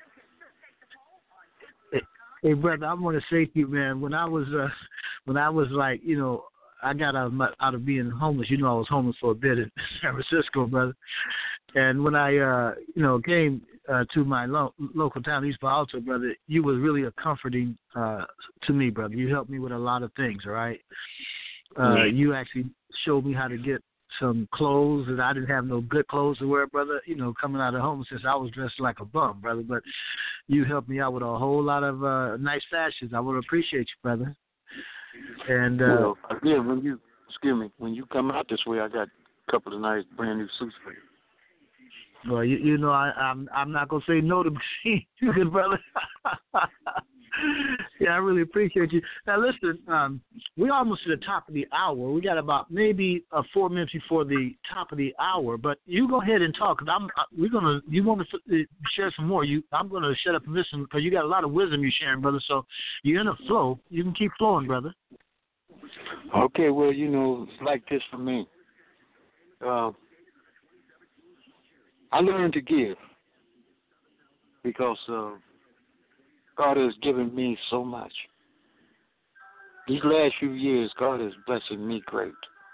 Hey, hey brother, I want to say to you, man, when I was, uh, when I was like, you know, I got out of, my, out of being homeless. You know, I was homeless for a bit in San Francisco, brother. And when I, uh, you know, came uh, to my lo- local town, East Palo Alto, brother, you was really a comforting uh, to me, brother. You helped me with a lot of things, all right? Uh, mm-hmm. You actually showed me how to get some clothes, and I didn't have no good clothes to wear, brother. You know, coming out of homelessness, I was dressed like a bum, brother. But you helped me out with a whole lot of uh, nice fashions. I would appreciate you, brother. And uh, well, again, when you excuse me, when you come out this way, I got a couple of nice brand new suits for you. Well, you, you know, I, I'm I'm not gonna say no to seeing you, good brother. Yeah, I really appreciate you. Now, listen, um, we're almost to the top of the hour. We got about maybe uh, four minutes before the top of the hour. But you go ahead and talk. Cause I'm uh, we're gonna. You want to share some more? You, I'm gonna shut up and listen because you got a lot of wisdom you're sharing, brother. So you're in a flow. You can keep flowing, brother. Okay, well, you know, it's like this for me. Uh, I learned to give because uh, God has given me so much. These last few years, God is blessing me great.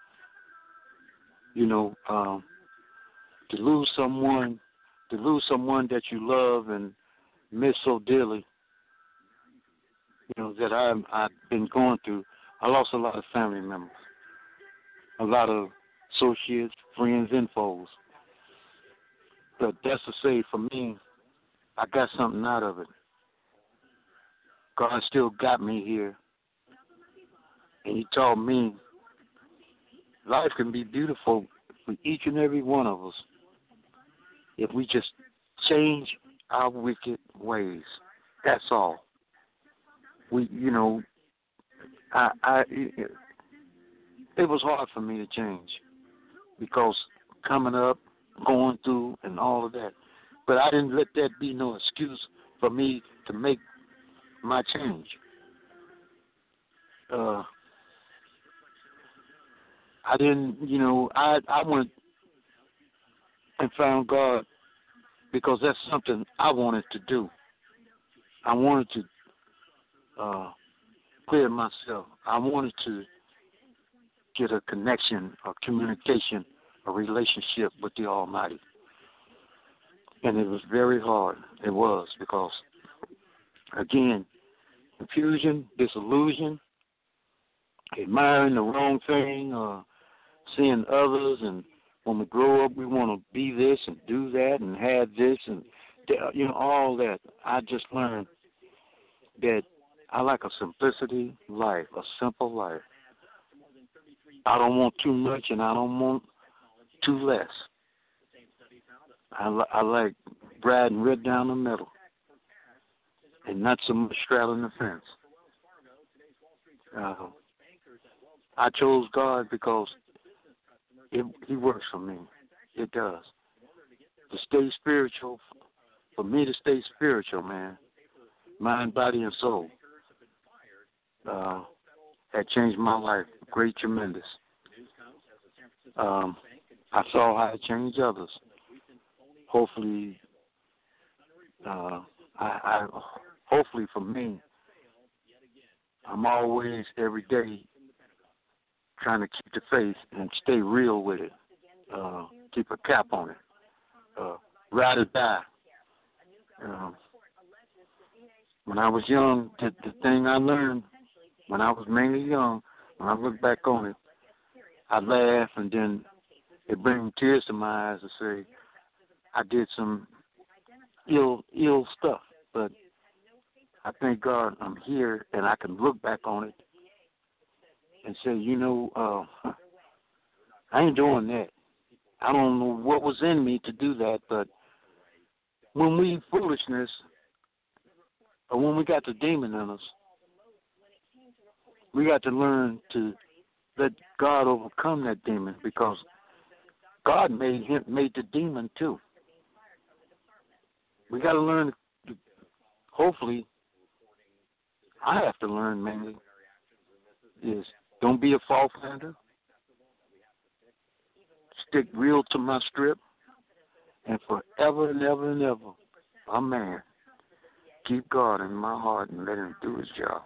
You know, um, to lose someone, to lose someone that you love and miss so dearly, you know, that I've, I've been going through. I lost a lot of family members, a lot of associates, friends, and foes. But that's to say, for me, I got something out of it. God still got me here. and he taught me life can be beautiful for each and every one of us if we just change our wicked ways. That's all. We, you know, I, I, it, it was hard for me to change because coming up, going through, and all of that. But I didn't let that be no excuse for me to make my change. Uh, I didn't, you know, I, I went and found God because that's something I wanted to do. I wanted to uh, clear myself. I wanted to get a connection, a communication, a relationship with the Almighty. And it was very hard. It was because, again, confusion, disillusion, admiring the wrong thing, uh, seeing others, and when we grow up, we want to be this and do that and have this and, you know, all that. I just learned that I like a simplicity life, a simple life. I don't want too much and I don't want too less. I, li- I like riding right down the middle and not so much straddling the fence. Uh, I chose God because it, He works for me. It does. To stay spiritual, for me to stay spiritual, man, mind, body, and soul, uh, had changed my life. Great, tremendous. Um, I saw how it changed others. Hopefully, uh, I, I, hopefully for me, I'm always every day trying to keep the faith and stay real with it. Uh, keep a cap on it. Uh, ride or die. Uh, when I was young, the, the thing I learned when I was mainly young, when I look back on it, I laugh and then it brings tears to my eyes to say I did some ill ill stuff. But I thank God I'm here and I can look back on it and say, you know, uh, I ain't doing that. I don't know what was in me to do that, but when we foolishness, or when we got the demon in us, we got to learn to let God overcome that demon because God made him made the demon too. We got to learn. To, hopefully, I have to learn mainly is don't be a fault finder. Stick real to my strip, and forever and ever and ever, a man, keep God in my heart and let Him do His job.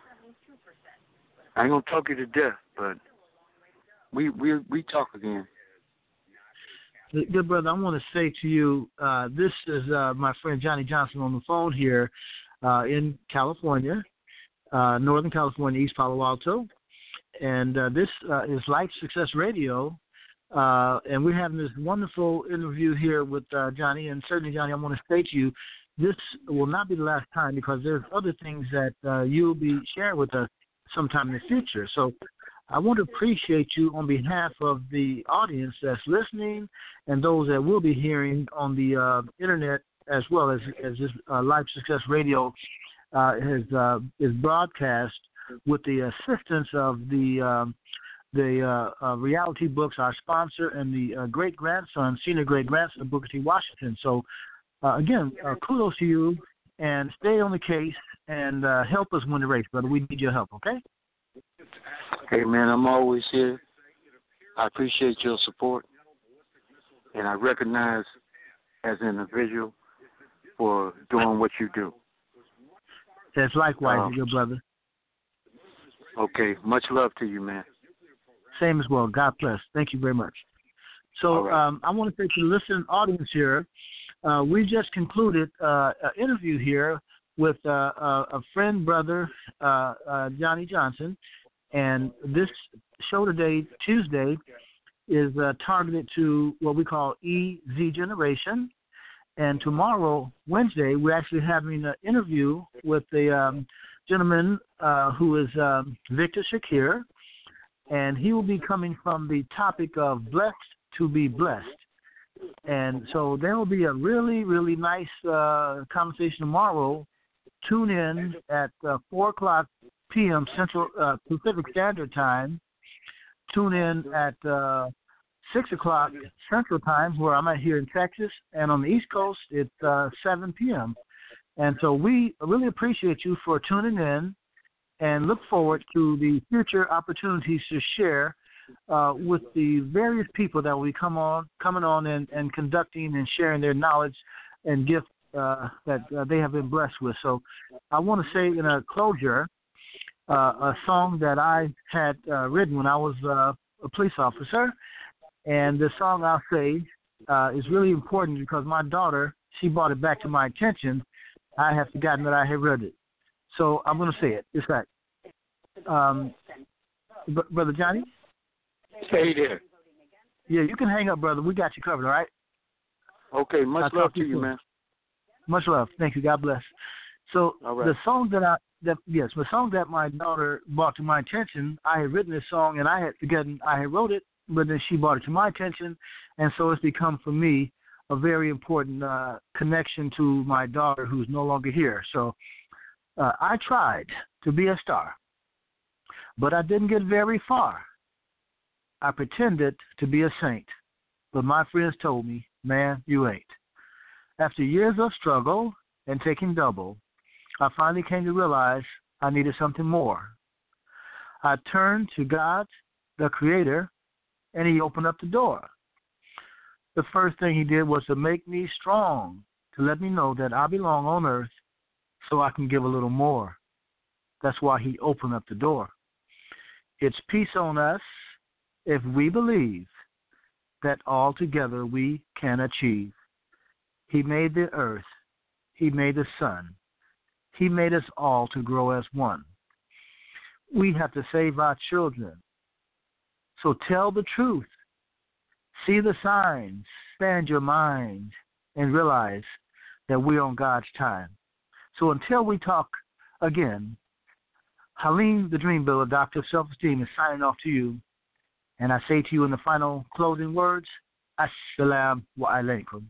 I ain't gonna talk you to death, but we we we talk again. Good brother, I want to say to you, uh, this is uh, my friend Johnny Johnson on the phone here uh, in California, uh, Northern California, East Palo Alto, and uh, this uh, is Life Success Radio, uh, and we're having this wonderful interview here with uh, Johnny. And certainly, Johnny, I want to say to you, this will not be the last time because there's other things that uh, you'll be sharing with us sometime in the future. So I want to appreciate you on behalf of the audience that's listening and those that will be hearing on the uh, internet as well as as this uh, Life Success Radio uh, has uh, is broadcast with the assistance of the um, the uh, uh, Reality Books, our sponsor, and the uh, great grandson, senior great grandson of Booker T. Washington. So uh, again, uh, kudos to you, and stay on the case and uh, help us win the race, brother. We need your help, okay? Hey, man, I'm always here. I appreciate your support, and I recognize as an individual for doing what you do. Yes, likewise, um, your brother. Okay, much love to you, man. Same as well. God bless. Thank you very much. So right. um, I want to say to the listening audience here, uh, we just concluded uh, an interview here with uh, a, a friend, brother, uh, uh, Johnny Johnson. And this show today, Tuesday, is uh, targeted to what we call E Z Generation. And tomorrow, Wednesday, we're actually having an interview with the um, gentleman uh, who is um, Victor Shakir. and he will be coming from the topic of blessed to be blessed. And so there will be a really, really nice uh, conversation tomorrow. Tune in at uh, four o'clock p.m. Central uh, Pacific Standard Time. Tune in at uh, six o'clock Central Time, where I'm at here in Texas. And on the East Coast, it's uh, seven p.m. And so we really appreciate you for tuning in and look forward to the future opportunities to share uh, with the various people that we come on, coming on and, and conducting and sharing their knowledge and gift uh, that uh, they have been blessed with. So I want to say in a closure, uh, a song that I had uh, written when I was uh, a police officer. And the song I'll say uh, is really important because my daughter, she brought it back to my attention. I have forgotten that I had read it. So I'm going to say it. It's like, um, B- Brother Johnny? Stay there. Yeah, you can hang up, brother. We got you covered, all right? Okay, much I'll love to you, you, man. Much love. Thank you. God bless. So all right. the song that I, that yes, the song that my daughter brought to my attention, I had written this song and I had forgotten I had wrote it, but then she brought it to my attention, and so it's become for me a very important uh, connection to my daughter who's no longer here. So uh, I tried to be a star, but I didn't get very far. I pretended to be a saint, but my friends told me, man, you ain't. After years of struggle and taking double, I finally came to realize I needed something more. I turned to God, the Creator, and he opened up the door. The first thing he did was to make me strong, to let me know that I belong on earth so I can give a little more. That's why he opened up the door. It's peace on us if we believe that all together we can achieve. He made the earth. He made the sun. He made us all to grow as one. We have to save our children. So tell the truth. See the signs. Stand your mind and realize that we're on God's time. So until we talk again, Halim the Dream Builder, Doctor of Self-Esteem, is signing off to you. And I say to you in the final closing words, Assalamu alaikum.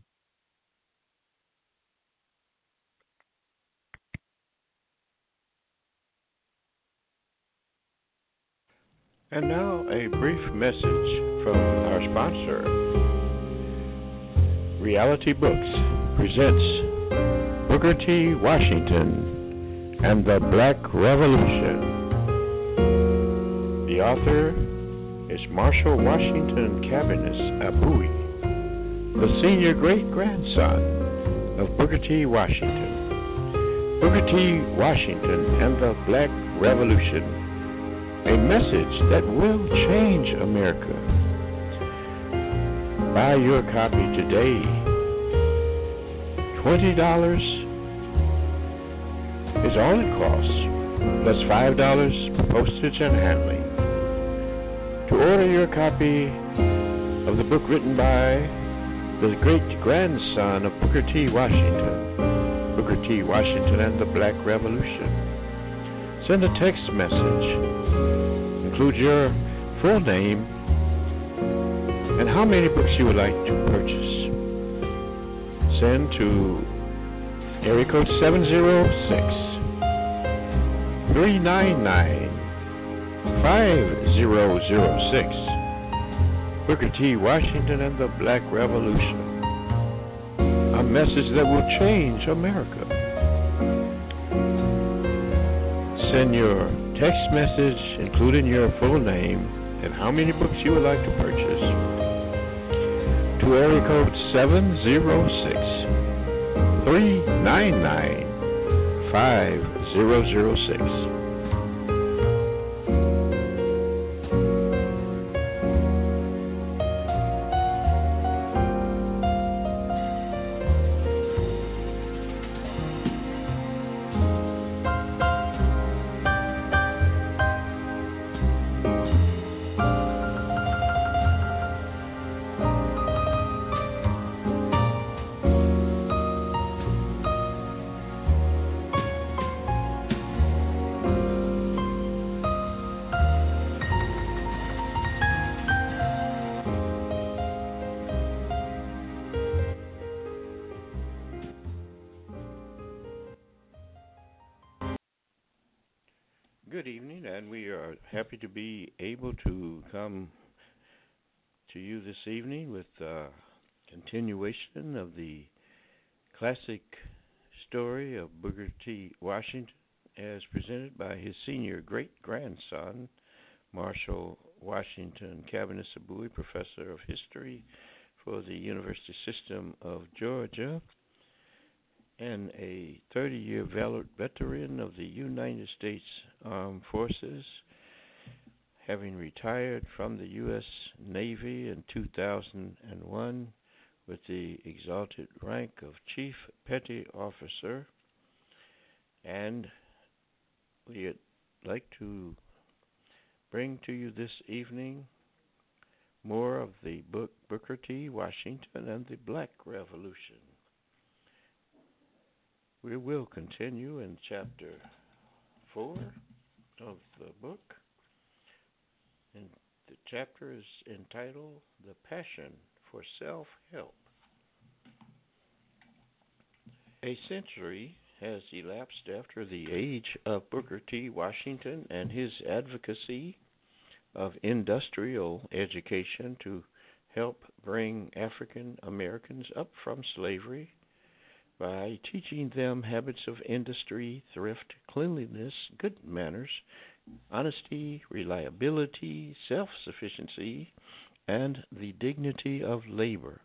And now a brief message from our sponsor. Reality Books presents Booker T. Washington and the Black Revolution. The author is Marshall Washington Cabinets Abui, the senior great-grandson of Booker T. Washington. Booker T. Washington and the Black Revolution. A message that will change America. Buy your copy today. twenty dollars is all it costs, plus five dollars for postage and handling. To order your copy of the book written by the great-grandson of Booker T. Washington, Booker T. Washington and the Black Revolution, send a text message. Include your full name and how many books you would like to purchase. Send to area code seven zero six, three nine nine, five zero zero six. Booker T. Washington and the Black Revolution. A message that will change America. Send your text message, including your full name and how many books you would like to purchase, to area code seven zero six, three nine nine, five zero zero six. Good evening, and we are happy to be able to come to you this evening with a continuation of the classic story of Booker T. Washington as presented by his senior great-grandson, Marshall Washington Cabot-Bowie, Professor of History for the University System of Georgia, and a thirty-year veteran of the United States Armed Forces, having retired from the U S Navy in two thousand one with the exalted rank of Chief Petty Officer. And we'd like to bring to you this evening more of the book Booker T. Washington and the Black Revolution. We will continue in chapter four of the book, and the chapter is entitled The Passion for Self-Help. A century has elapsed after the age of Booker T. Washington and his advocacy of industrial education to help bring African Americans up from slavery by teaching them habits of industry, thrift, cleanliness, good manners, honesty, reliability, self-sufficiency, and the dignity of labor.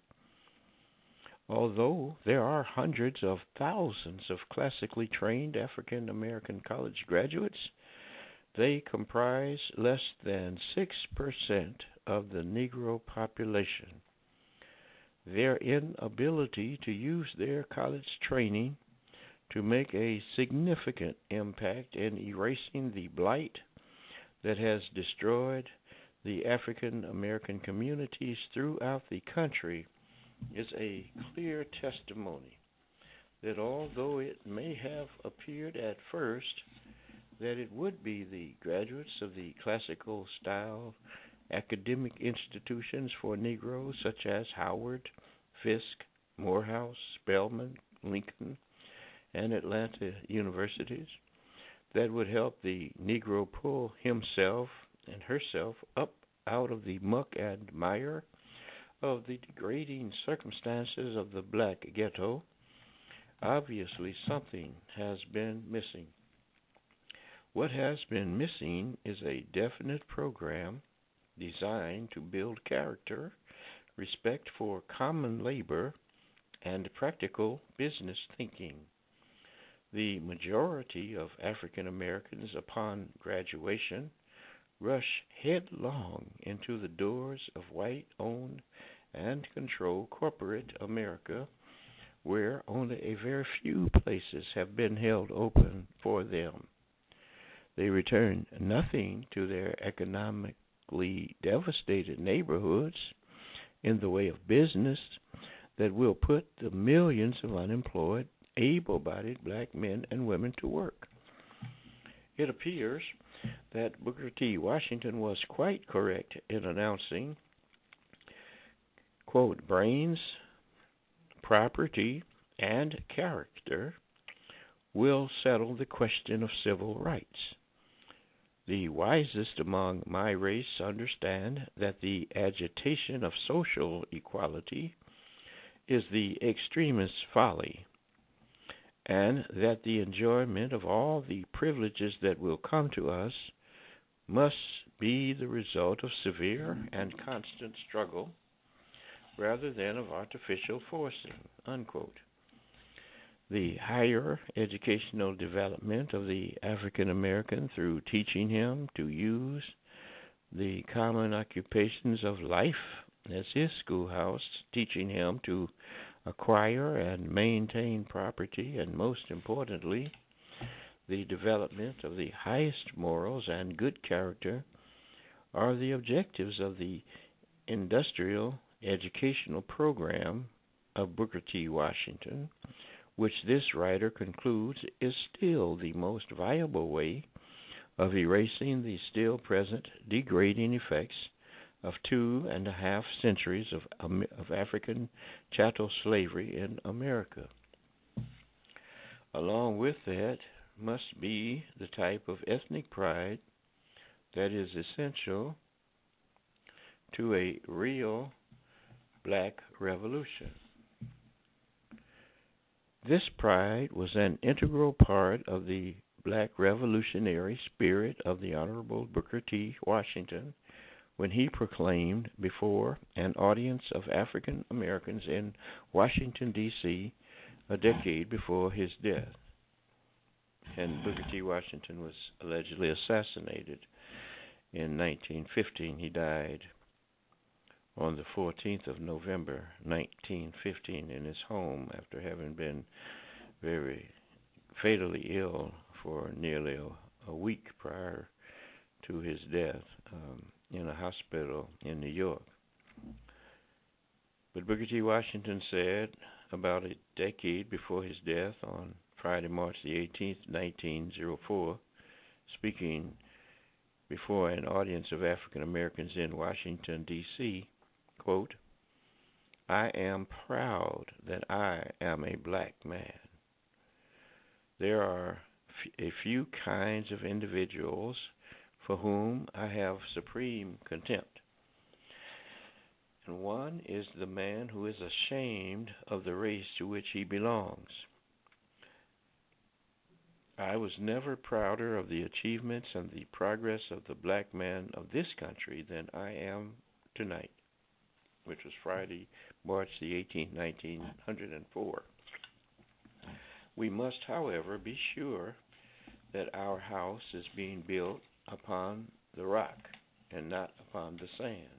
Although there are hundreds of thousands of classically trained African American college graduates, they comprise less than six percent of the Negro population. Their inability to use their college training to make a significant impact in erasing the blight that has destroyed the African American communities throughout the country is a clear testimony that although it may have appeared at first that it would be the graduates of the classical style academic institutions for Negroes such as Howard, Fisk, Morehouse, Spelman, Lincoln, and Atlanta universities that would help the Negro pull himself and herself up out of the muck and mire of the degrading circumstances of the black ghetto. Obviously, something has been missing. What has been missing is a definite program designed to build character, respect for common labor, and practical business thinking. The majority of African Americans upon graduation rush headlong into the doors of white-owned and controlled corporate America, where only a very few places have been held open for them. They return nothing to their economically devastated neighborhoods in the way of business that will put the millions of unemployed, able-bodied black men and women to work. It appears that Booker T. Washington was quite correct in announcing, quote, brains, property, and character will settle the question of civil rights. The wisest among my race understand that the agitation of social equality is the extremist folly, and that the enjoyment of all the privileges that will come to us must be the result of severe and constant struggle rather than of artificial forcing, unquote. The higher educational development of the African American through teaching him to use the common occupations of life as his schoolhouse, teaching him to acquire and maintain property, and most importantly, the development of the highest morals and good character are the objectives of the industrial educational program of Booker T. Washington, which this writer concludes is still the most viable way of erasing the still present degrading effects of two and a half centuries of, um, of African chattel slavery in America. Along with that, must be the type of ethnic pride that is essential to a real black revolution. This pride was an integral part of the black revolutionary spirit of the Honorable Booker T. Washington when he proclaimed before an audience of African Americans in Washington, D C a decade before his death. And Booker T. Washington was allegedly assassinated in nineteen fifteen. He died on the fourteenth of November, nineteen fifteen, in his home after having been very fatally ill for nearly a, a week prior to his death um, in a hospital in New York. But Booker T. Washington said about a decade before his death on Friday, March the eighteenth, nineteen oh four, speaking before an audience of African Americans in Washington, D C, quote, "I am proud that I am a black man. There are f- a few kinds of individuals for whom I have supreme contempt. And one is the man who is ashamed of the race to which he belongs. I was never prouder of the achievements and the progress of the black man of this country than I am tonight," which was Friday, March the eighteenth, nineteen oh four. We must, however, be sure that our house is being built upon the rock and not upon the sand.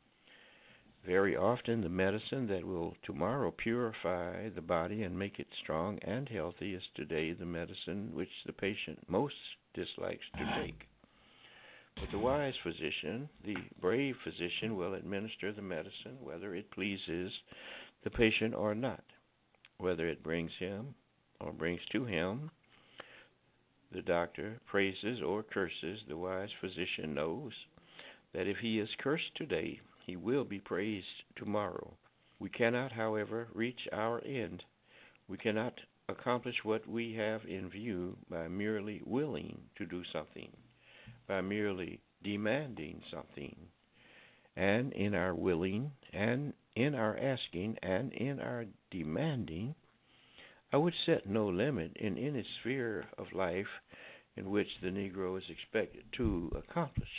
Very often the medicine that will tomorrow purify the body and make it strong and healthy is today the medicine which the patient most dislikes to take. But the wise physician, the brave physician, will administer the medicine whether it pleases the patient or not, whether it brings him or brings to him the doctor praises or curses. The wise physician knows that if he is cursed today, he will be praised tomorrow. We cannot, however, reach our end. We cannot accomplish what we have in view by merely willing to do something, by merely demanding something. And in our willing, and in our asking, and in our demanding, I would set no limit in any sphere of life in which the Negro is expected to accomplish.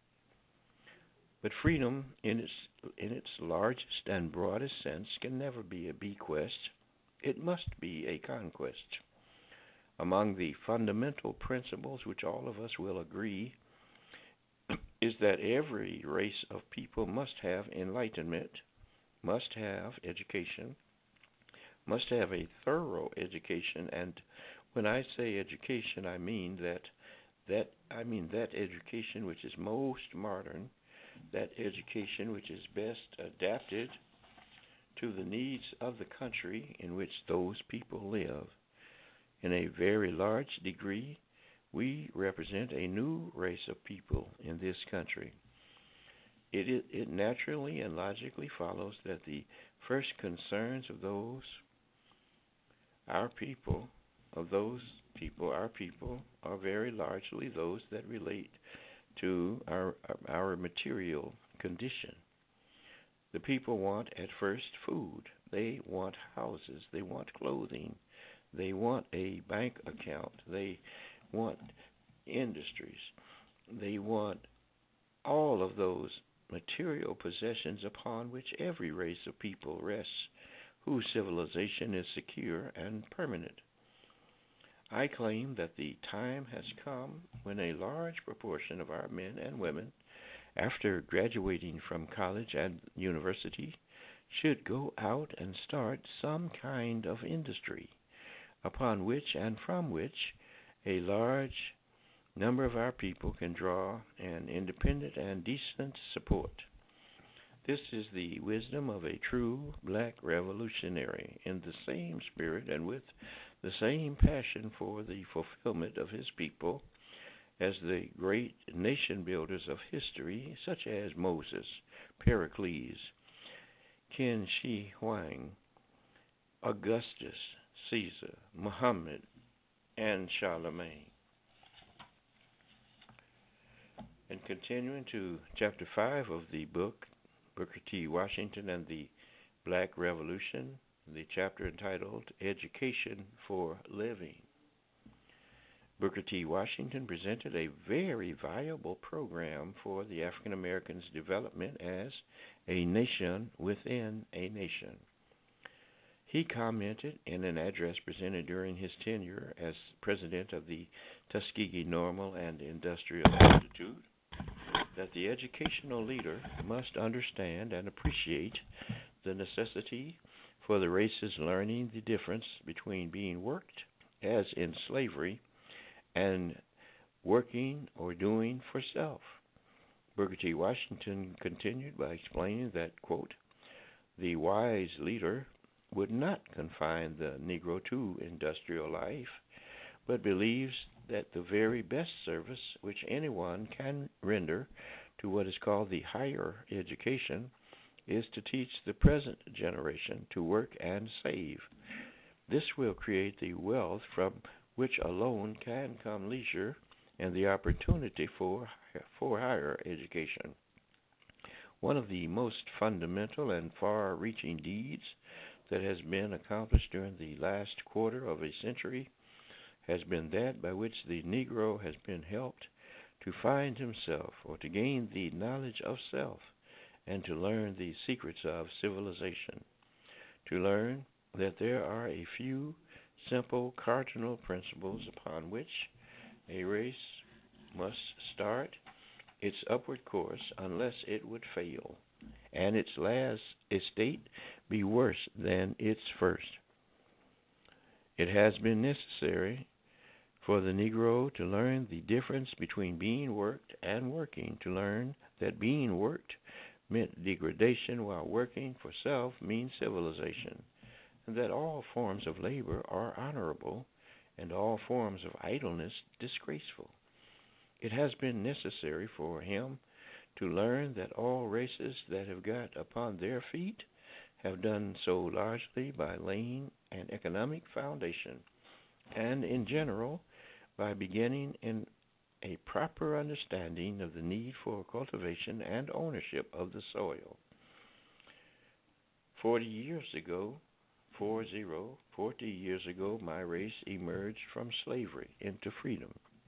But freedom, in its in its largest and broadest sense, can never be a bequest. It must be a conquest. Among the fundamental principles which all of us will agree is that every race of people must have enlightenment, must have education, must have a thorough education, and when I say education, I mean that that I mean that education which is most modern, that education which is best adapted to the needs of the country in which those people live. In a very large degree, we represent a new race of people in this country. It, it, it naturally and logically follows that the first concerns of those, our people, of those people, our people, are very largely those that relate to our our material condition. The people want at first food. They want houses. They want clothing. They want a bank account. They want industries. They want all of those material possessions upon which every race of people rests, whose civilization is secure and permanent. I claim that the time has come when a large proportion of our men and women, after graduating from college and university, should go out and start some kind of industry, upon which and from which a large number of our people can draw an independent and decent support. This is the wisdom of a true black revolutionary, in the same spirit and with the same passion for the fulfillment of his people as the great nation builders of history, such as Moses, Pericles, Qin Shi Huang, Augustus, Caesar, Muhammad, and Charlemagne. And continuing to chapter five of the book, Booker T. Washington and the Black Revolution, the chapter entitled Education for Living. Booker T. Washington presented a very viable program for the African Americans' development as a nation within a nation. He commented in an address presented during his tenure as president of the Tuskegee Normal and Industrial Institute that the educational leader must understand and appreciate the necessity for the races learning the difference between being worked, as in slavery, and working or doing for self. Booker T. Washington continued by explaining that, quote, the wise leader would not confine the Negro to industrial life, but believes that the very best service which anyone can render to what is called the higher education is to teach the present generation to work and save. This will create the wealth from which alone can come leisure and the opportunity for for higher education. One of the most fundamental and far-reaching deeds that has been accomplished during the last quarter of a century has been that by which the Negro has been helped to find himself or to gain the knowledge of self and to learn the secrets of civilization, to learn that there are a few simple cardinal principles upon which a race must start its upward course unless it would fail, and its last estate be worse than its first. It has been necessary for the Negro to learn the difference between being worked and working, to learn that being worked meant degradation while working for self means civilization, and that all forms of labor are honorable and all forms of idleness disgraceful. It has been necessary for him to learn that all races that have got upon their feet have done so largely by laying an economic foundation, and in general by beginning in a proper understanding of the need for cultivation and ownership of the soil. Forty years ago, four zero, forty years ago, my race emerged from slavery into freedom.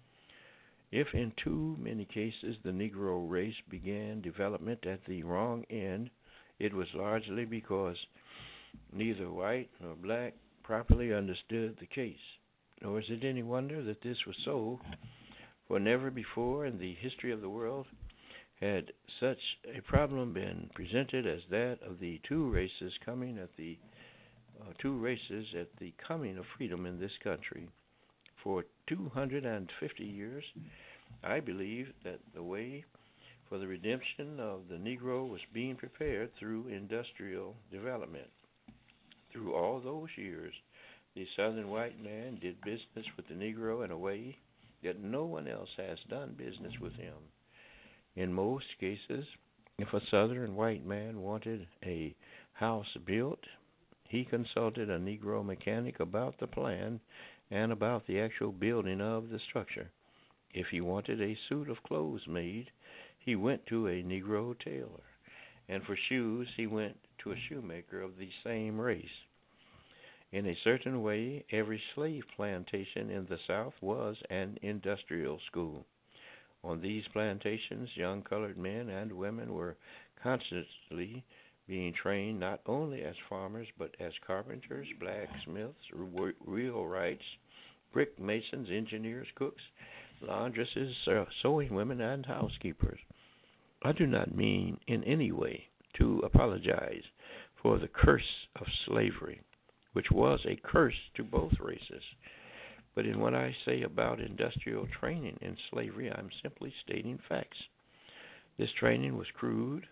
If in too many cases the Negro race began development at the wrong end, it was largely because neither white nor black properly understood the case. Nor is it any wonder that this was so, for never before in the history of the world had such a problem been presented as that of the two races coming at the uh, two races at the coming of freedom in this country. For two hundred fifty years, I believe that the way for the redemption of the Negro was being prepared through industrial development. Through all those years, the Southern white man did business with the Negro in a way that no one else has done business with him. In most cases, if a Southern white man wanted a house built, he consulted a Negro mechanic about the plan and about the actual building of the structure. If he wanted a suit of clothes made, he went to a Negro tailor, and for shoes he went to a shoemaker of the same race. In a certain way, every slave plantation in the South was an industrial school. On these plantations, young colored men and women were constantly being trained not only as farmers but as carpenters, blacksmiths, wheelwrights, brick masons, engineers, cooks, laundresses, sewing women, and housekeepers. I do not mean in any way to apologize for the curse of slavery, which was a curse to both races. But in what I say about industrial training in slavery, I'm simply stating facts. This training was crude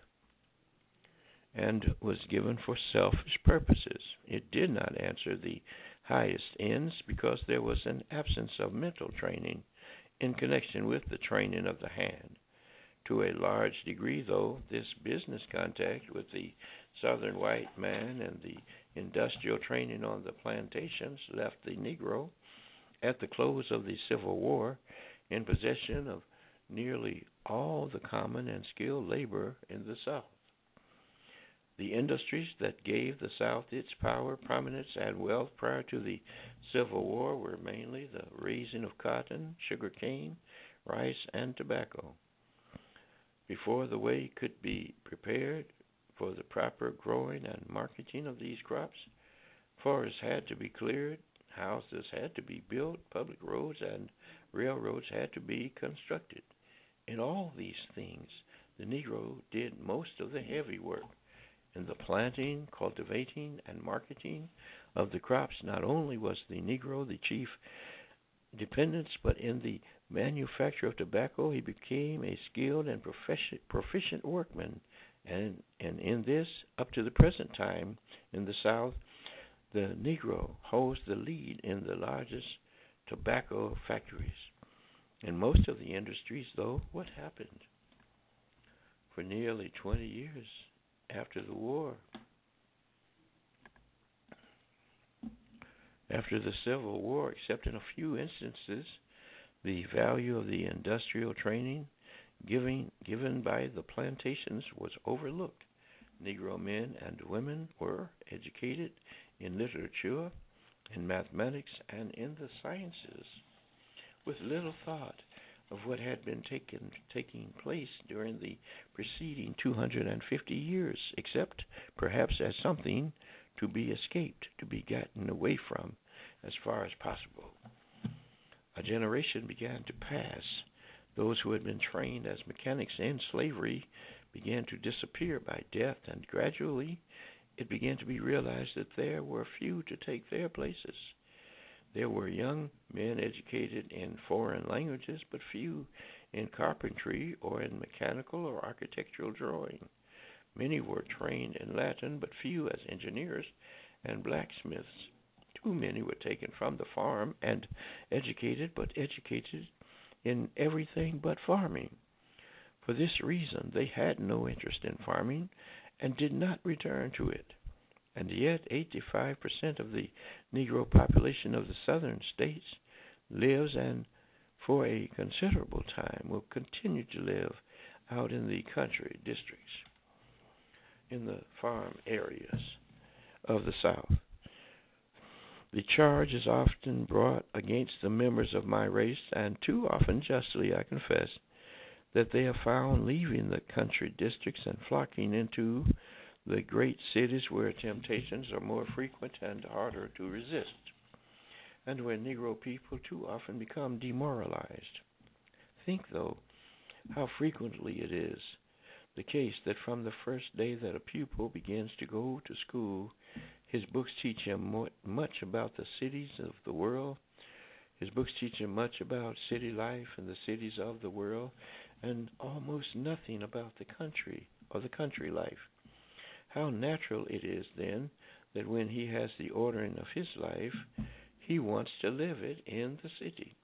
and was given for selfish purposes. It did not answer the highest ends because there was an absence of mental training in connection with the training of the hand. To a large degree, though, this business contact with the Southern white man and the industrial training on the plantations left the Negro at the close of the Civil War in possession of nearly all the common and skilled labor in the South. The industries that gave the South its power, prominence, and wealth prior to the Civil War were mainly the raising of cotton, sugar cane, rice, and tobacco. Before the way could be prepared for the proper growing and marketing of these crops, forests had to be cleared, houses had to be built, public roads and railroads had to be constructed. In all these things, the Negro did most of the heavy work. In the planting, cultivating, and marketing of the crops, not only was the Negro the chief dependent, but in the manufacture of tobacco, he became a skilled and proficient, proficient workman. And, and in this, up to the present time, in the South, the Negro holds the lead in the largest tobacco factories. In most of the industries, though, what happened? For nearly twenty years after the war, after the Civil War, except in a few instances, the value of the industrial training given, given by the plantations was overlooked. Negro men and women were educated in literature, in mathematics, and in the sciences, with little thought of what had been taken, taking place during the preceding two hundred fifty years, except perhaps as something to be escaped, to be gotten away from as far as possible. A generation began to pass. Those who had been trained as mechanics in slavery began to disappear by death, and gradually it began to be realized that there were few to take their places. There were young men educated in foreign languages, but few in carpentry or in mechanical or architectural drawing. Many were trained in Latin, but few as engineers and blacksmiths. Too many were taken from the farm and educated, but educated in everything but farming. For this reason, they had no interest in farming and did not return to it. And yet, eighty-five percent of the Negro population of the southern states lives and for a considerable time will continue to live out in the country districts, in the farm areas of the South. The charge is often brought against the members of my race, and too often justly, I confess, that they are found leaving the country districts and flocking into the great cities where temptations are more frequent and harder to resist, and where Negro people too often become demoralized. Think, though, how frequently it is the case that from the first day that a pupil begins to go to school, his books teach him more, much about the cities of the world. His books teach him much about city life and the cities of the world, and almost nothing about the country or the country life. How natural it is, then, that when he has the ordering of his life, he wants to live it in the city.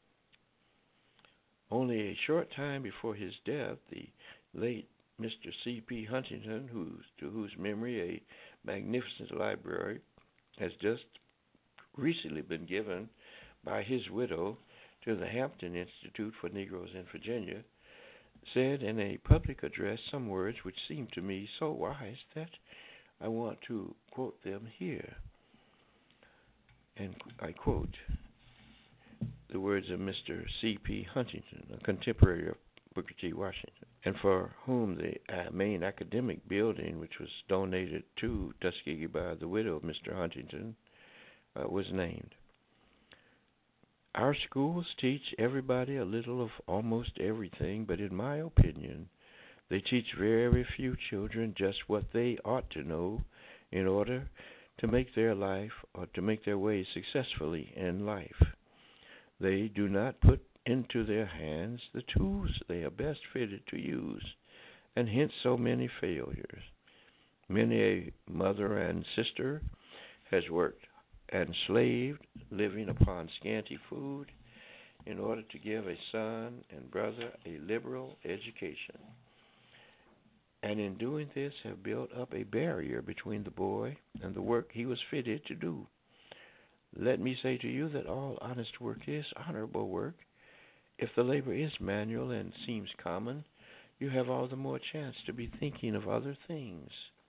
Only a short time before his death, the late Mister C P Huntington, whose, to whose memory a magnificent library has just recently been given by his widow to the Hampton Institute for Negroes in Virginia, said in a public address some words which seemed to me so wise that I want to quote them here. And I quote the words of Mister C P Huntington, a contemporary of Booker T. Washington, and for whom the uh, main academic building, which was donated to Tuskegee by the widow of Mister Huntington, uh, was named. Our schools teach everybody a little of almost everything, but in my opinion, they teach very few children just what they ought to know in order to make their life or to make their way successfully in life. They do not put into their hands the tools they are best fitted to use, and hence so many failures. Many a mother and sister has worked and slaved, living upon scanty food, in order to give a son and brother a liberal education, and in doing this have built up a barrier between the boy and the work he was fitted to do. Let me say to you that all honest work is honorable work. If the labor is manual and seems common, you have all the more chance to be thinking of other things,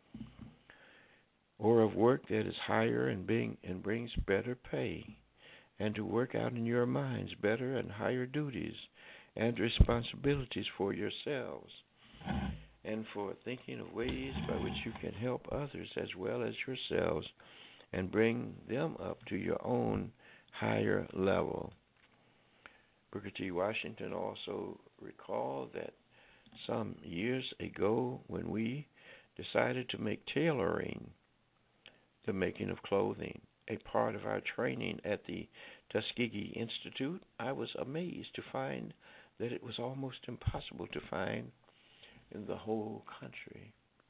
or of work that is higher and, being, and brings better pay, and to work out in your minds better and higher duties and responsibilities for yourselves, and for thinking of ways by which you can help others as well as yourselves and bring them up to your own higher level. Booker T. Washington also recalled that some years ago when we decided to make tailoring, the making of clothing, a part of our training at the Tuskegee Institute, I was amazed to find that it was almost impossible to find in the whole country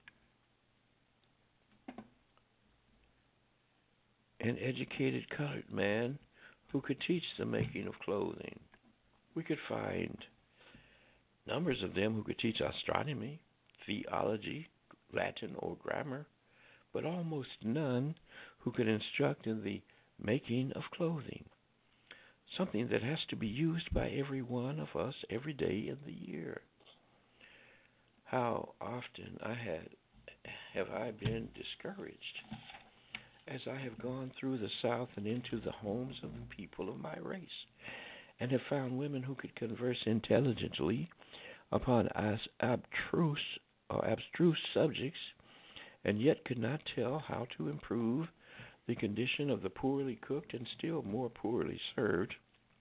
an educated colored man who could teach the making of clothing. We could find numbers of them who could teach astronomy, theology, Latin, or grammar, but almost none who could instruct in the making of clothing, something that has to be used by every one of us every day in the year. How often I had have I been discouraged as I have gone through the South and into the homes of the people of my race, and have found women who could converse intelligently upon as abstruse or abstruse subjects, and yet could not tell how to improve the condition of the poorly cooked and still more poorly served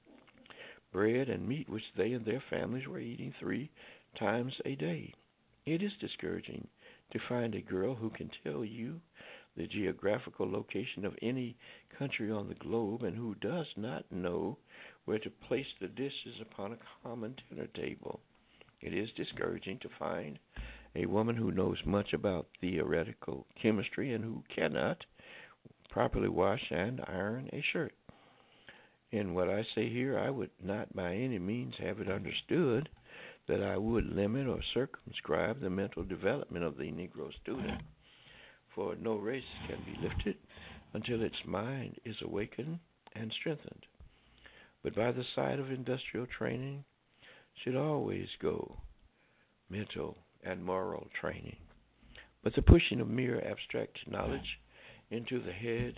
bread and meat which they and their families were eating three times a day. It is discouraging to find a girl who can tell you the geographical location of any country on the globe and who does not know where to place the dishes upon a common dinner table. It is discouraging to find a woman who knows much about theoretical chemistry and who cannot properly wash and iron a shirt. In what I say here, I would not by any means have it understood that I would limit or circumscribe the mental development of the Negro student, for no race can be lifted until its mind is awakened and strengthened. But by the side of industrial training should always go mental and moral training. But the pushing of mere abstract knowledge into the head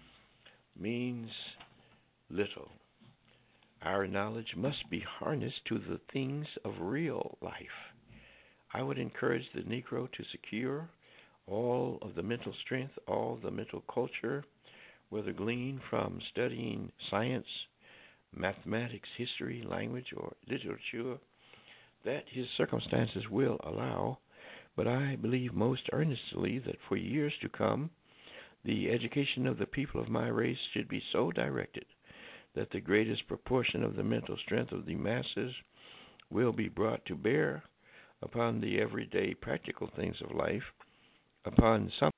means little. Our knowledge must be harnessed to the things of real life. I would encourage the Negro to secure all of the mental strength, all of the mental culture, whether gleaned from studying science, mathematics, history, language, or literature, that his circumstances will allow. But I believe most earnestly that for years to come, the education of the people of my race should be so directed that the greatest proportion of the mental strength of the masses will be brought to bear upon the everyday practical things of life, upon some